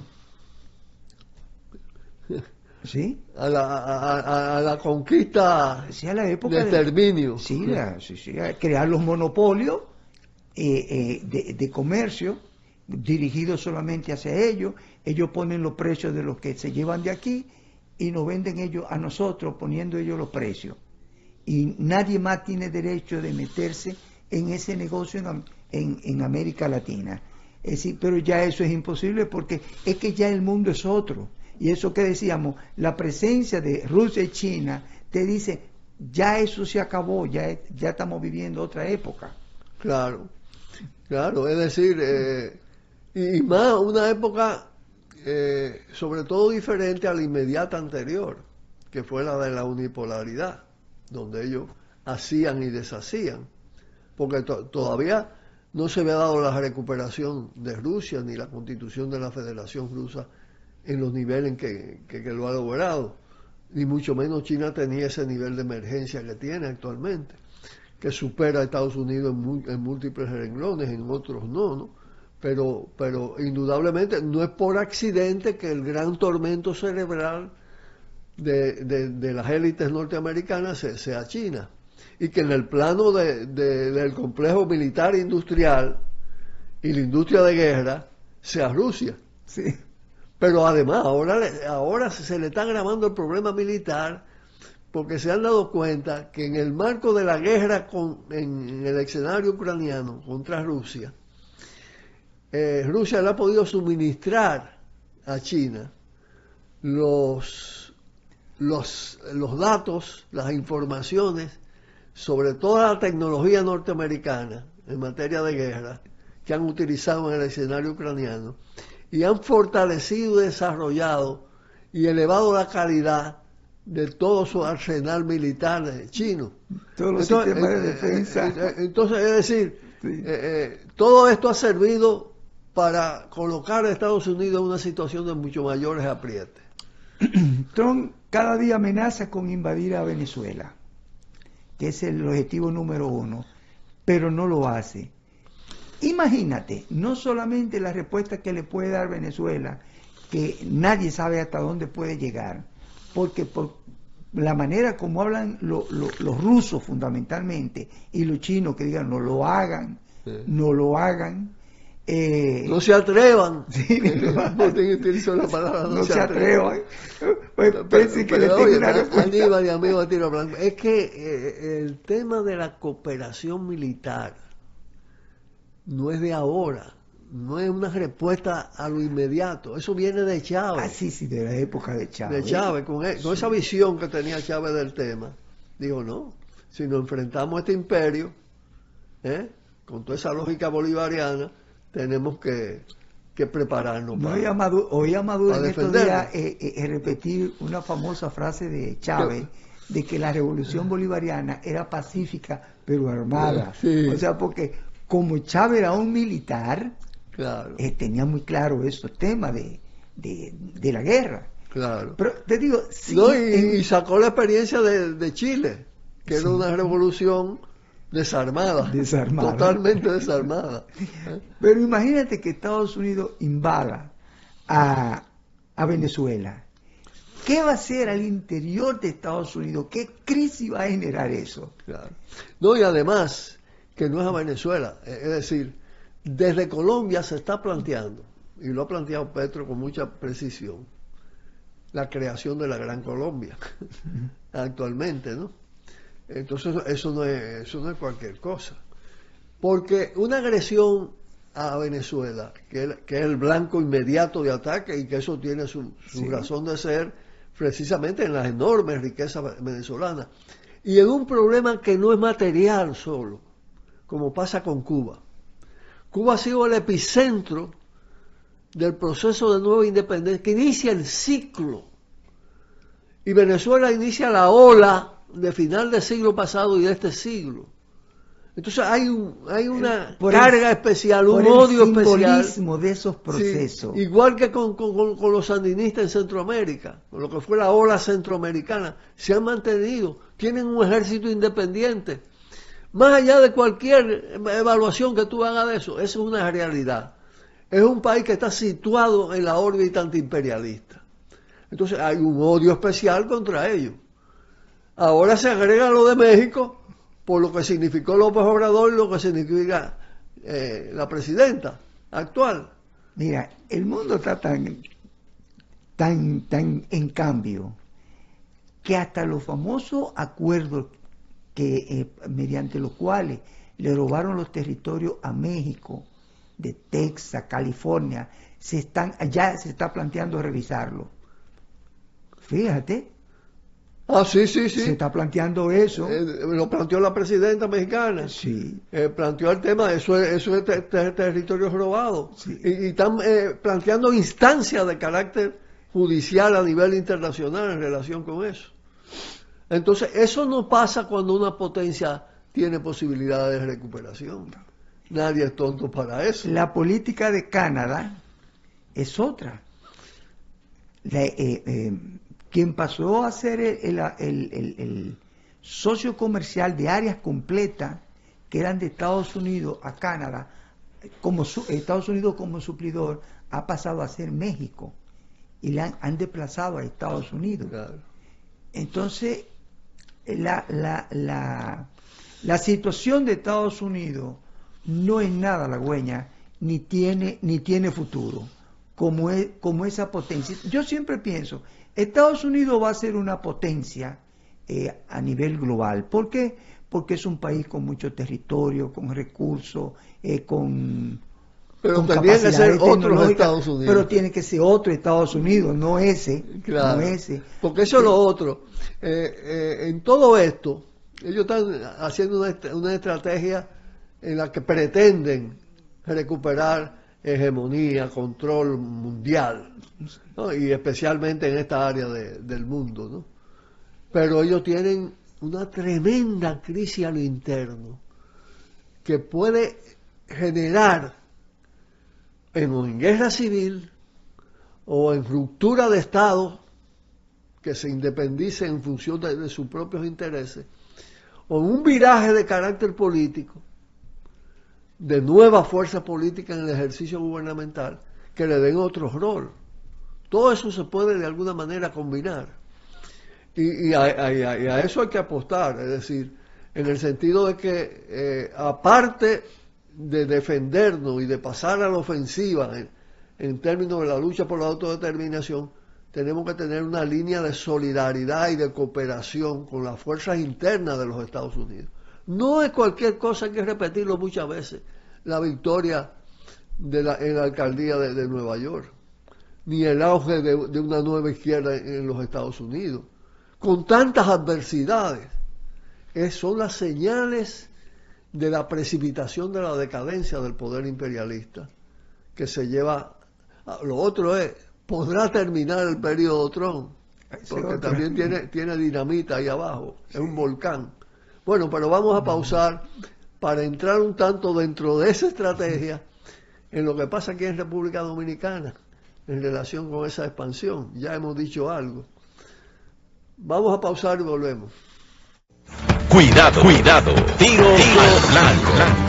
Speaker 3: ¿sí?
Speaker 9: A la, a, a- a la conquista
Speaker 3: Sí, a la época
Speaker 9: de
Speaker 3: de-
Speaker 9: exterminio.
Speaker 3: Sí, la- sí, sí, a crear los monopolios eh, eh, de, de comercio dirigidos solamente hacia ellos. Ellos ponen los precios de los que se llevan de aquí y nos venden ellos a nosotros poniendo ellos los precios. Y nadie más tiene derecho de meterse en ese negocio en, Am- en, en América Latina. Es decir, pero ya eso es imposible porque es que ya el mundo es otro. Y eso que decíamos, la presencia de Rusia y China te dice, ya eso se acabó, ya, ya estamos viviendo otra época.
Speaker 9: Claro, claro, es decir, eh, y más una época eh, sobre todo diferente a la inmediata anterior, que fue la de la unipolaridad, donde ellos hacían y deshacían, porque to- todavía no se había dado la recuperación de Rusia ni la constitución de la Federación Rusa en los niveles en que, que, que lo ha logrado, ni mucho menos China tenía ese nivel de emergencia que tiene actualmente, que supera a Estados Unidos en, mu- en múltiples renglones, en otros no, ¿no? Pero, pero indudablemente no es por accidente que el gran tormento cerebral de, de, de las élites norteamericanas se- sea China, y que en el plano de, de- del complejo militar industrial y la industria de guerra sea Rusia.
Speaker 3: Sí.
Speaker 9: Pero además, ahora, le- ahora se le está agravando el problema militar porque se han dado cuenta que en el marco de la guerra con, en, en el escenario ucraniano contra Rusia, eh, Rusia le ha podido suministrar a China los, los, los datos, las informaciones sobre toda la tecnología norteamericana en materia de guerra que han utilizado en el escenario ucraniano, y han fortalecido y desarrollado y elevado la calidad de todo su arsenal militar chino.
Speaker 3: Todos los
Speaker 9: Entonces,
Speaker 3: sistemas de
Speaker 9: eh,
Speaker 3: defensa.
Speaker 9: eh, eh, entonces, es decir,
Speaker 3: Sí.
Speaker 9: eh, eh, todo esto ha servido para colocar a Estados Unidos en una situación de mucho mayores aprietes.
Speaker 3: Trump cada día amenaza con invadir a Venezuela, que es el objetivo número uno, pero no lo hace. Imagínate, no solamente la respuesta que le puede dar Venezuela, que nadie sabe hasta dónde puede llegar, porque por la manera como hablan lo- lo- los rusos fundamentalmente y los chinos que digan no lo hagan,
Speaker 9: Sí.
Speaker 3: no lo hagan, eh,
Speaker 9: No se atrevan.
Speaker 3: Sí, no.
Speaker 9: No te utilizo la palabra, no,
Speaker 3: no se atrevan. Pues
Speaker 9: Pero,
Speaker 3: pensé que le
Speaker 9: pero,
Speaker 3: tengo
Speaker 9: oye,
Speaker 3: una respuesta.
Speaker 9: Aníbal y amigo de Tiro Blanco, es que eh, el tema de la cooperación militar no es de ahora, no es una respuesta a lo inmediato, eso viene de Chávez.
Speaker 3: Ah, sí, sí, de la época de Chávez.
Speaker 9: de Chávez, con, e- con esa visión que tenía Chávez del tema. Digo, no, si nos enfrentamos a este imperio, ¿eh? con toda esa lógica bolivariana, tenemos que, que prepararnos
Speaker 3: No
Speaker 9: para...
Speaker 3: oí a Maduro, oí a Maduro
Speaker 9: para
Speaker 3: en estos
Speaker 9: defenderlo.
Speaker 3: días eh, eh, eh, repetir una famosa frase de Chávez, de que la revolución bolivariana era pacífica, pero armada.
Speaker 9: Sí.
Speaker 3: O sea, porque como Chávez era un militar,
Speaker 9: Claro,
Speaker 3: eh, tenía muy claro esos temas de, de, de la guerra.
Speaker 9: claro.
Speaker 3: Pero te digo, sí,
Speaker 9: No, y,
Speaker 3: en-
Speaker 9: y sacó la experiencia de, de Chile, que
Speaker 3: Sí.
Speaker 9: era una revolución desarmada,
Speaker 3: Desarmada.
Speaker 9: totalmente desarmada. ¿Eh?
Speaker 3: Pero imagínate que Estados Unidos invada a, a Venezuela. ¿Qué va a hacer al interior de Estados Unidos? ¿Qué crisis va a generar eso?
Speaker 9: Claro. No, y además, que no es a Venezuela, es decir, desde Colombia se está planteando, y lo ha planteado Petro con mucha precisión, la creación de la Gran Colombia, actualmente, ¿no? Entonces eso no es, eso no es cualquier cosa. Porque una agresión a Venezuela, que es, que es el blanco inmediato de ataque y que eso tiene su, su sí. razón de ser precisamente en las enormes riquezas venezolanas, y en un problema que no es material solo, como pasa con Cuba. Cuba ha sido el epicentro del proceso de nueva independencia, que inicia el ciclo, y Venezuela inicia la ola de final del siglo pasado y de este siglo. Entonces hay un, hay una
Speaker 3: por
Speaker 9: carga
Speaker 3: el,
Speaker 9: especial, un
Speaker 3: por
Speaker 9: odio
Speaker 3: el
Speaker 9: especial.
Speaker 3: simbolismo de esos procesos.
Speaker 9: Sí, igual que con, con, con los sandinistas en Centroamérica, con lo que fue la ola centroamericana, se han mantenido, tienen un ejército independiente. Más allá de cualquier evaluación que tú hagas de eso, eso es una realidad. Es un país que está situado en la órbita antiimperialista. Entonces hay un odio especial contra ellos. Ahora se agrega lo de México, por lo que significó López Obrador y lo que significa eh, la presidenta actual.
Speaker 3: Mira, el mundo está tan, tan, tan en cambio que hasta los famosos acuerdos que eh, mediante los cuales le robaron los territorios a México, de Texas, California, se están, ya se está planteando revisarlo. Fíjate.
Speaker 9: Ah, sí, sí, sí.
Speaker 3: Se está planteando eso.
Speaker 9: Eh, lo planteó la presidenta mexicana.
Speaker 3: Sí.
Speaker 9: Eh, planteó el tema, eso es, eso es ter ter territorio robado.
Speaker 3: Sí.
Speaker 9: Y, y están eh, planteando instancias de carácter judicial a nivel internacional en relación con eso. Entonces, eso no pasa cuando una potencia tiene posibilidades de recuperación. Nadie es tonto para eso.
Speaker 3: La política de Canadá es otra. La, eh, eh, quien pasó a ser el, el, el, el, el socio comercial de áreas completas que eran de Estados Unidos a Canadá, como su, Estados Unidos como suplidor, ha pasado a ser México y le han, han desplazado a Estados Unidos.
Speaker 9: Claro.
Speaker 3: Entonces, la, la, la, la situación de Estados Unidos no es nada halagüeña, ni tiene, ni tiene futuro, como, es, como esa potencia. Yo siempre pienso, Estados Unidos va a ser una potencia eh, a nivel global. ¿Por qué? Porque es un país con mucho territorio, con recursos, eh, con...
Speaker 9: Pero
Speaker 3: con
Speaker 9: tendría que ser otro Estados Unidos.
Speaker 3: Pero tiene que ser otro Estados Unidos, no ese.
Speaker 9: Claro,
Speaker 3: no ese.
Speaker 9: Porque eso es lo otro. Eh, eh, en todo esto, ellos están haciendo una, una estrategia en la que pretenden recuperar hegemonía, control mundial, ¿no? Y especialmente en esta área de, del mundo, ¿no? Pero ellos tienen una tremenda crisis a lo interno que puede generar en, en guerra civil o en ruptura de Estado que se independice en función de, de sus propios intereses, o en un viraje de carácter político, de nueva fuerza política en el ejercicio gubernamental, que le den otro rol. Todo eso se puede de alguna manera combinar. Y, y, a, a, y a eso hay que apostar, es decir, en el sentido de que, eh, aparte de defendernos y de pasar a la ofensiva en, en términos de la lucha por la autodeterminación, tenemos que tener una línea de solidaridad y de cooperación con las fuerzas internas de los Estados Unidos. No es cualquier cosa, hay que repetirlo muchas veces, la victoria de la, en la alcaldía de, de Nueva York, ni el auge de, de una nueva izquierda en, en los Estados Unidos. Con tantas adversidades, es, son las señales de la precipitación de la decadencia del poder imperialista que se lleva. Lo otro es, podrá terminar el periodo Trump, porque también tiene, tiene dinamita ahí abajo, es un volcán. Bueno, pero vamos a pausar para entrar un tanto dentro de esa estrategia en lo que pasa aquí en República Dominicana en relación con esa expansión. Ya hemos dicho algo. Vamos a pausar y volvemos.
Speaker 8: Cuidado, cuidado. Tiro, tiro al blanco.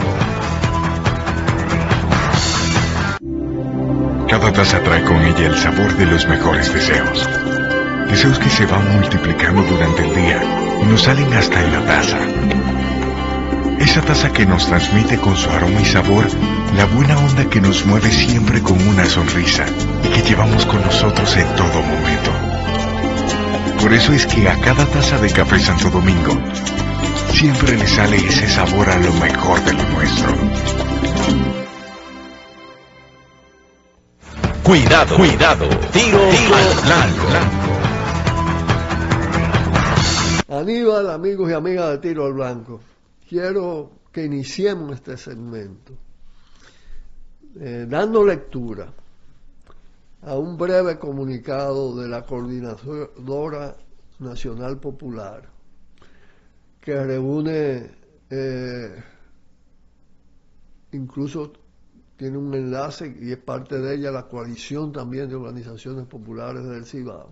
Speaker 10: Cada taza trae con ella el sabor de los mejores deseos. Deseos que se van multiplicando durante el día y nos salen hasta en la taza. Esa taza que nos transmite con su aroma y sabor la buena onda que nos mueve siempre con una sonrisa y que llevamos con nosotros en todo momento. Por eso es que a cada taza de Café Santo Domingo siempre le sale ese sabor a lo mejor de lo nuestro.
Speaker 8: Cuidado, cuidado. Tiro, tiro al blanco.
Speaker 9: Aníbal, amigos y amigas de Tiro al Blanco, quiero que iniciemos este segmento eh, dando lectura a un breve comunicado de la Coordinadora Nacional Popular que reúne, eh, incluso tiene un enlace y es parte de ella la coalición también de organizaciones populares del Cibao,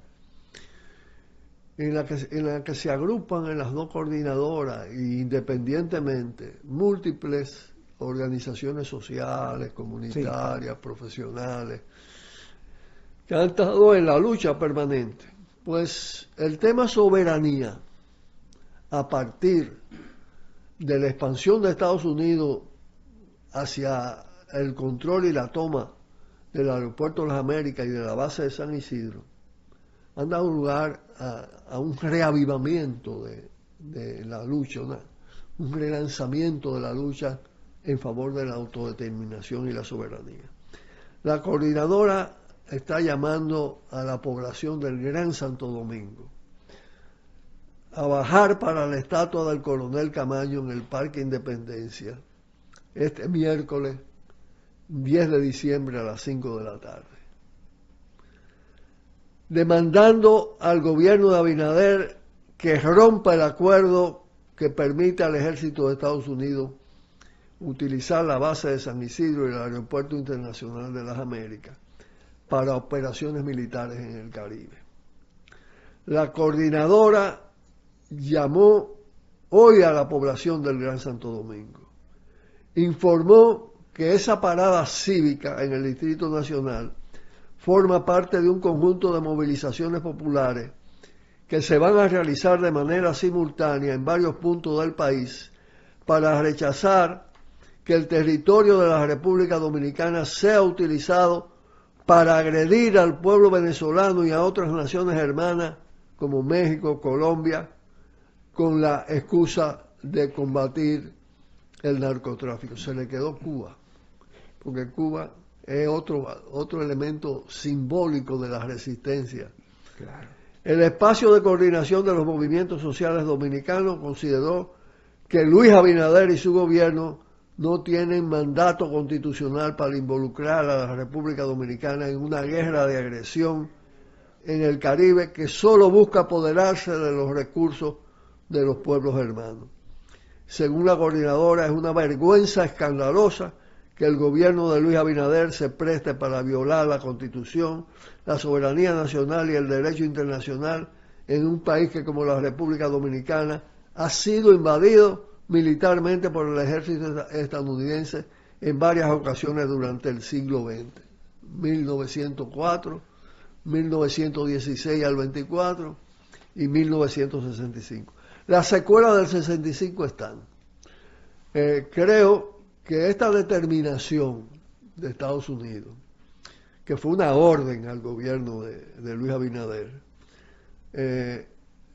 Speaker 9: en la que, en la que se agrupan en las dos coordinadoras e independientemente múltiples organizaciones sociales, comunitarias, sí, profesionales, que han estado en la lucha permanente. Pues el tema soberanía, a partir de la expansión de Estados Unidos hacia el control y la toma del aeropuerto de las Américas y de la base de San Isidro, han dado lugar a, a un reavivamiento de, de la lucha, una, un relanzamiento de la lucha en favor de la autodeterminación y la soberanía. La coordinadora está llamando a la población del Gran Santo Domingo a bajar para la estatua del Coronel Camaño en el Parque Independencia este miércoles diez de diciembre a las cinco de la tarde, demandando al gobierno de Abinader que rompa el acuerdo que permite al ejército de Estados Unidos utilizar la base de San Isidro y el Aeropuerto Internacional de las Américas para operaciones militares en el Caribe. La coordinadora llamó hoy a la población del Gran Santo Domingo, informó que esa parada cívica en el Distrito Nacional forma parte de un conjunto de movilizaciones populares que se van a realizar de manera simultánea en varios puntos del país para rechazar que el territorio de la República Dominicana sea utilizado para agredir al pueblo venezolano y a otras naciones hermanas como México, Colombia, con la excusa de combatir el narcotráfico. Se le quedó Cuba, porque Cuba es otro, otro elemento simbólico de la resistencia. Claro. El espacio de coordinación de los movimientos sociales dominicanos consideró que Luis Abinader y su gobierno no tienen mandato constitucional para involucrar a la República Dominicana en una guerra de agresión en el Caribe que solo busca apoderarse de los recursos de los pueblos hermanos. Según la coordinadora, es una vergüenza escandalosa que el gobierno de Luis Abinader se preste para violar la Constitución, la soberanía nacional y el derecho internacional en un país que, como la República Dominicana, ha sido invadido militarmente por el ejército estadounidense en varias ocasiones durante el siglo veinte, mil novecientos cuatro, mil novecientos dieciséis al veinticuatro y mil novecientos sesenta y cinco. Las secuelas del sesenta y cinco están. Eh, creo que esta determinación de Estados Unidos, que fue una orden al gobierno de, de Luis Abinader, eh,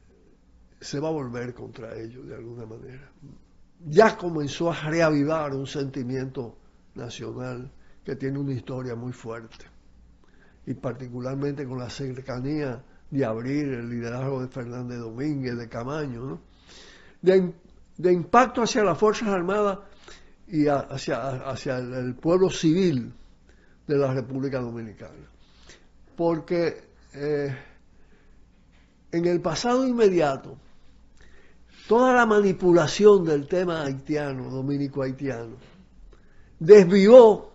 Speaker 9: se va a volver contra ellos de alguna manera. Ya comenzó a reavivar un sentimiento nacional que tiene una historia muy fuerte, y particularmente con la cercanía de Abril, el liderazgo de Fernández Domínguez, de Camaño, ¿no? de, de impacto hacia las Fuerzas Armadas y a, hacia, hacia el, el pueblo civil de la República Dominicana. Porque eh, en el pasado inmediato, toda la manipulación del tema haitiano, dominico-haitiano, desvió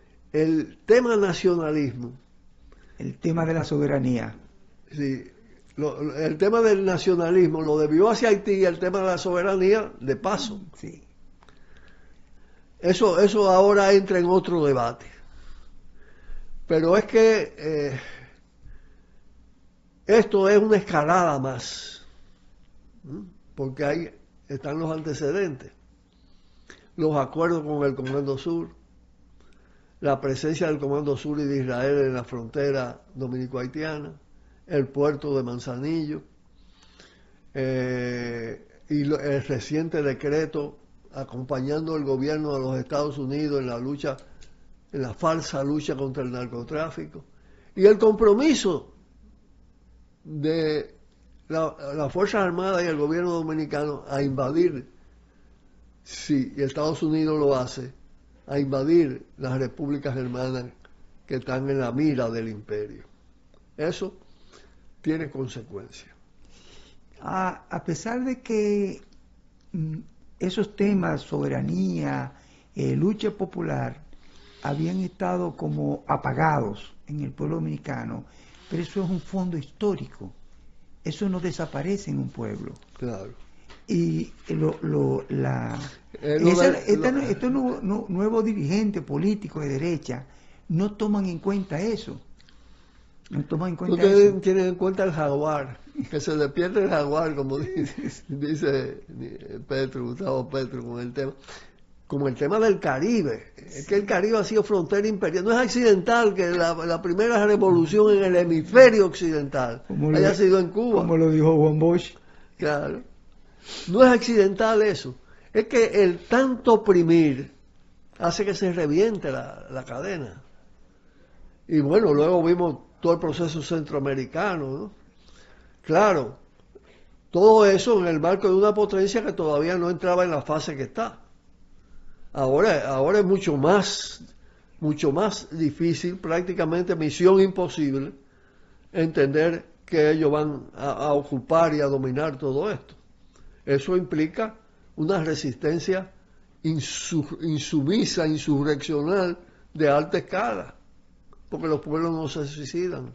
Speaker 9: el tema nacionalismo.
Speaker 3: El tema de la soberanía.
Speaker 9: Sí, lo, el tema del nacionalismo lo desvió hacia Haití y el tema de la soberanía de paso.
Speaker 3: Sí.
Speaker 9: Eso, eso ahora entra en otro debate. Pero es que eh, esto es una escalada más, ¿sí? Porque ahí están los antecedentes, los acuerdos con el Comando Sur, la presencia del Comando Sur y de Israel en la frontera dominico-haitiana, el puerto de Manzanillo, eh, y lo, el reciente decreto acompañando al gobierno de los Estados Unidos en la lucha, en la falsa lucha contra el narcotráfico, y el compromiso de la, las Fuerzas Armadas y el gobierno dominicano a invadir, si Estados Unidos lo hace, a invadir las repúblicas hermanas que están en la mira del imperio. Eso tiene consecuencias.
Speaker 3: A, a pesar de que mm, esos temas, soberanía, eh, lucha popular, habían estado como apagados en el pueblo dominicano, pero eso es un fondo histórico. Eso no desaparece en un pueblo.
Speaker 9: Claro.
Speaker 3: Y lo, lo, la,
Speaker 9: Eh, lo
Speaker 3: esa-
Speaker 9: de-
Speaker 3: esta-
Speaker 9: lo-
Speaker 3: estos nuevos nu- nuevos dirigentes políticos de derecha no toman en cuenta eso. No toman en cuenta
Speaker 9: Ustedes
Speaker 3: eso.
Speaker 9: tienen en cuenta el jaguar, que se despierte el jaguar, como dice, dice Petro, Gustavo Petro, con el tema, como el tema del Caribe. Es que el Caribe ha sido frontera imperial. No es accidental que la, la primera revolución en el hemisferio occidental
Speaker 3: Como
Speaker 9: haya
Speaker 3: lo-
Speaker 9: sido en Cuba.
Speaker 3: Como lo dijo Juan Bosch.
Speaker 9: Claro. No es accidental eso. Es que el tanto oprimir hace que se reviente la, la cadena. Y bueno, luego vimos todo el proceso centroamericano, ¿no? Claro, todo eso en el marco de una potencia que todavía no entraba en la fase que está. Ahora, ahora es mucho más, mucho más difícil, prácticamente misión imposible, entender que ellos van a, a ocupar y a dominar todo esto. Eso implica una resistencia insu- insumisa, insurreccional de alta escala, porque los pueblos no se suicidan.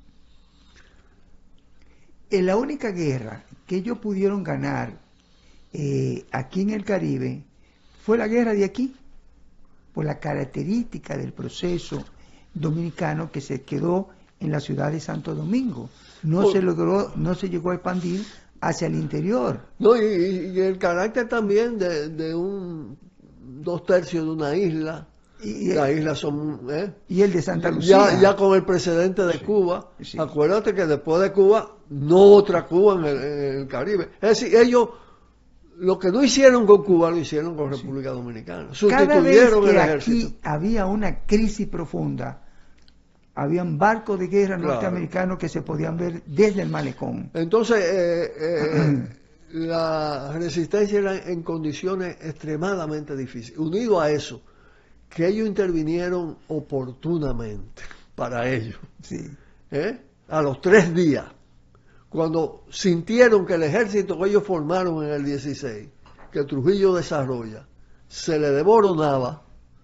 Speaker 3: En la única guerra que ellos pudieron ganar eh, aquí en el Caribe fue la guerra de aquí, por la característica del proceso dominicano que se quedó en la ciudad de Santo Domingo. No
Speaker 9: Por-
Speaker 3: se logró, no se llegó a expandir hacia el interior.
Speaker 9: No, y, y el carácter también de, de un dos tercios de una isla.
Speaker 3: Y,
Speaker 9: Las islas son, ¿eh?
Speaker 3: y el de Santa Lucía.
Speaker 9: Ya, ya con el precedente de Cuba,
Speaker 3: sí.
Speaker 9: acuérdate que después de Cuba, no otra Cuba en el, en el Caribe. Es decir, ellos lo que no hicieron con Cuba lo hicieron con República Dominicana.
Speaker 3: Cada vez
Speaker 9: Sustituyeron
Speaker 3: que
Speaker 9: el
Speaker 3: aquí
Speaker 9: ejército.
Speaker 3: había una crisis profunda, habían barcos de guerra
Speaker 9: Claro.
Speaker 3: norteamericanos que se podían ver desde el malecón.
Speaker 9: Entonces, eh, eh, la resistencia era en condiciones extremadamente difíciles. Unido a eso, que ellos intervinieron oportunamente para ellos.
Speaker 3: Sí.
Speaker 9: ¿eh? A los tres días, cuando sintieron que el ejército que ellos formaron en el dieciséis, que Trujillo desarrolla, se le desmoronaba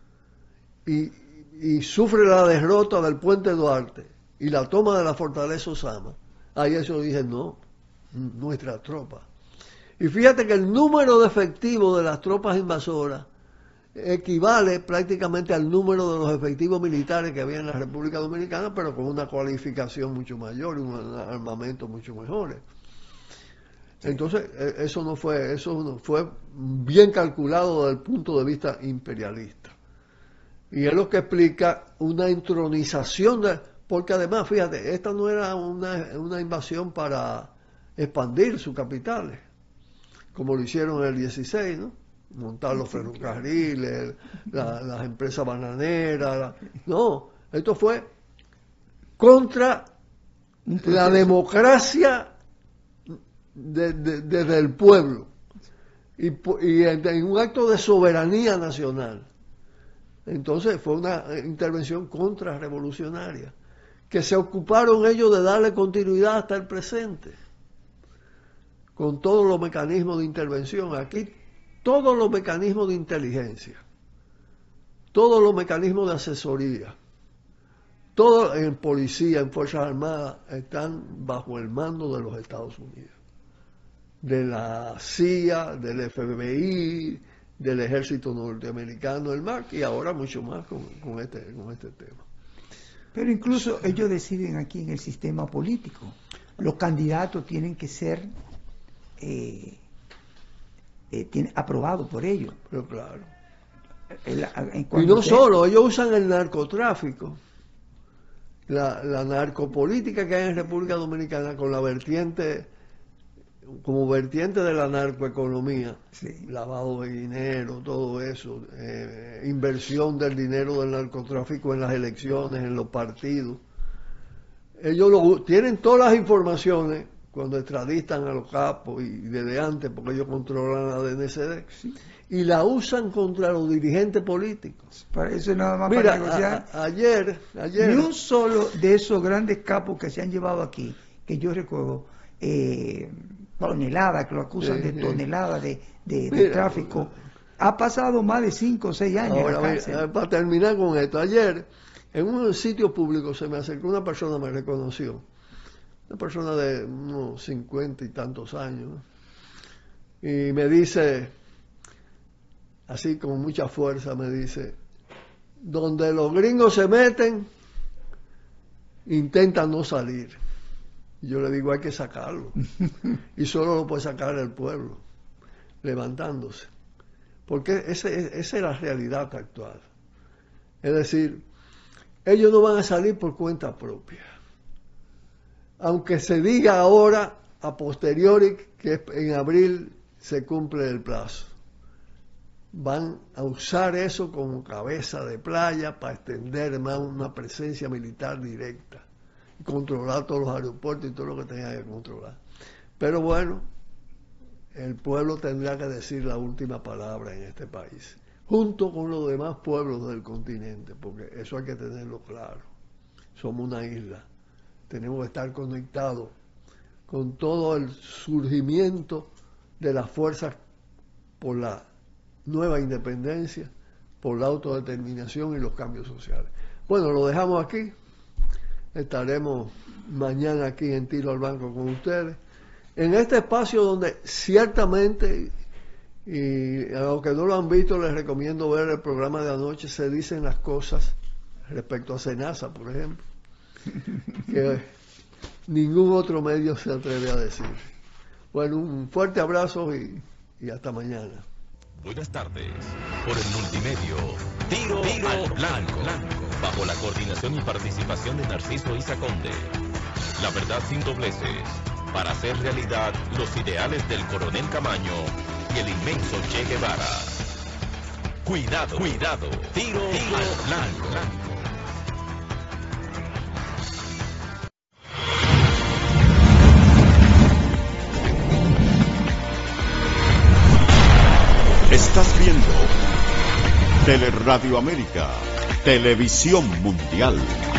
Speaker 9: y, y sufre la derrota del puente Duarte y la toma de la fortaleza Osama, ahí ellos dije no, nuestra tropa. Y fíjate que el número de efectivos de las tropas invasoras equivale prácticamente al número de los efectivos militares que había en la República Dominicana, pero con una cualificación mucho mayor, un armamento mucho mejor. Entonces, eh, eso no fue, eso no fue bien calculado desde el punto de vista imperialista. Y es lo que explica una entronización de, porque además, fíjate, esta no era una, una invasión para expandir sus capitales, como lo hicieron en el dieciséis, ¿no? Montar los ferrocarriles, la, las empresas bananeras, la, no, esto fue contra la democracia de, de, desde el pueblo y, y en, en un acto de soberanía nacional. Entonces fue una intervención contrarrevolucionaria que se ocuparon ellos de darle continuidad hasta el presente con todos los mecanismos de intervención. Aquí todos los mecanismos de inteligencia, todos los mecanismos de asesoría, todo en policía, en Fuerzas Armadas, están bajo el mando de los Estados Unidos. De la C I A, del F B I, del Ejército Norteamericano, del M A C, y ahora mucho más con, con, este, con este tema.
Speaker 3: Pero incluso ellos deciden aquí en el sistema político. Los candidatos tienen que ser eh, eh, tiene, aprobados por ellos.
Speaker 9: Pero claro.
Speaker 3: El, en
Speaker 9: y no
Speaker 3: usted...
Speaker 9: solo, ellos usan el narcotráfico, la, la narcopolítica que hay en República Dominicana con la vertiente, como vertiente de la narcoeconomía, sí. Lavado de dinero, todo eso, eh, inversión del dinero del narcotráfico en las elecciones, en los partidos. Ellos lo, tienen todas las informaciones cuando extraditan a los capos y desde antes, porque ellos controlan la D N C D, sí. Y la usan contra los dirigentes políticos.
Speaker 3: Para eso nada más.
Speaker 9: Mira,
Speaker 3: para negociar.
Speaker 9: A, a, ayer, ayer.
Speaker 3: Ni un solo de esos grandes capos que se han llevado aquí, que yo recuerdo, eh, toneladas, que lo acusan sí, de toneladas de, de, de Mira, tráfico, ha pasado más de cinco o seis años
Speaker 9: ahora,
Speaker 3: en la cárcel.
Speaker 9: Mira, para terminar con esto, ayer en un sitio público se me acercó una persona, me reconoció, una persona de unos cincuenta y tantos años, y me dice, así con mucha fuerza, me dice, donde los gringos se meten, intentan no salir. Y yo le digo, hay que sacarlo. Y solo lo puede sacar el pueblo, levantándose. Porque ese, esa es la realidad actual. Es decir, ellos no van a salir por cuenta propia. Aunque se diga ahora, a posteriori, que en abril se cumple el plazo. Van a usar eso como cabeza de playa para extender más una presencia militar directa. Controlar todos los aeropuertos y todo lo que tenga que controlar. Pero bueno, el pueblo tendrá que decir la última palabra en este país, junto con los demás pueblos del continente, porque eso hay que tenerlo claro. Somos una isla, tenemos que estar conectados con todo el surgimiento de las fuerzas por la nueva independencia, por la autodeterminación y los cambios sociales. Bueno, lo dejamos aquí. Estaremos mañana aquí en Tiro al Blanco con ustedes, en este espacio donde ciertamente, y a los que no lo han visto les recomiendo ver el programa de anoche, se dicen las cosas respecto a Senasa, por ejemplo, que ningún otro medio se atreve a decir. Bueno, un fuerte abrazo y, y hasta mañana.
Speaker 8: Buenas tardes. Por el multimedio, Tiro, Tiro al Blanco, Blanco, bajo la coordinación y participación de Narciso Isa Conde. La verdad sin dobleces, para hacer realidad los ideales del coronel Camaño y el inmenso Che Guevara. Cuidado, cuidado, Tiro, Tiro al Blanco, Blanco.
Speaker 2: Estás viendo Teleradio América, Televisión Mundial.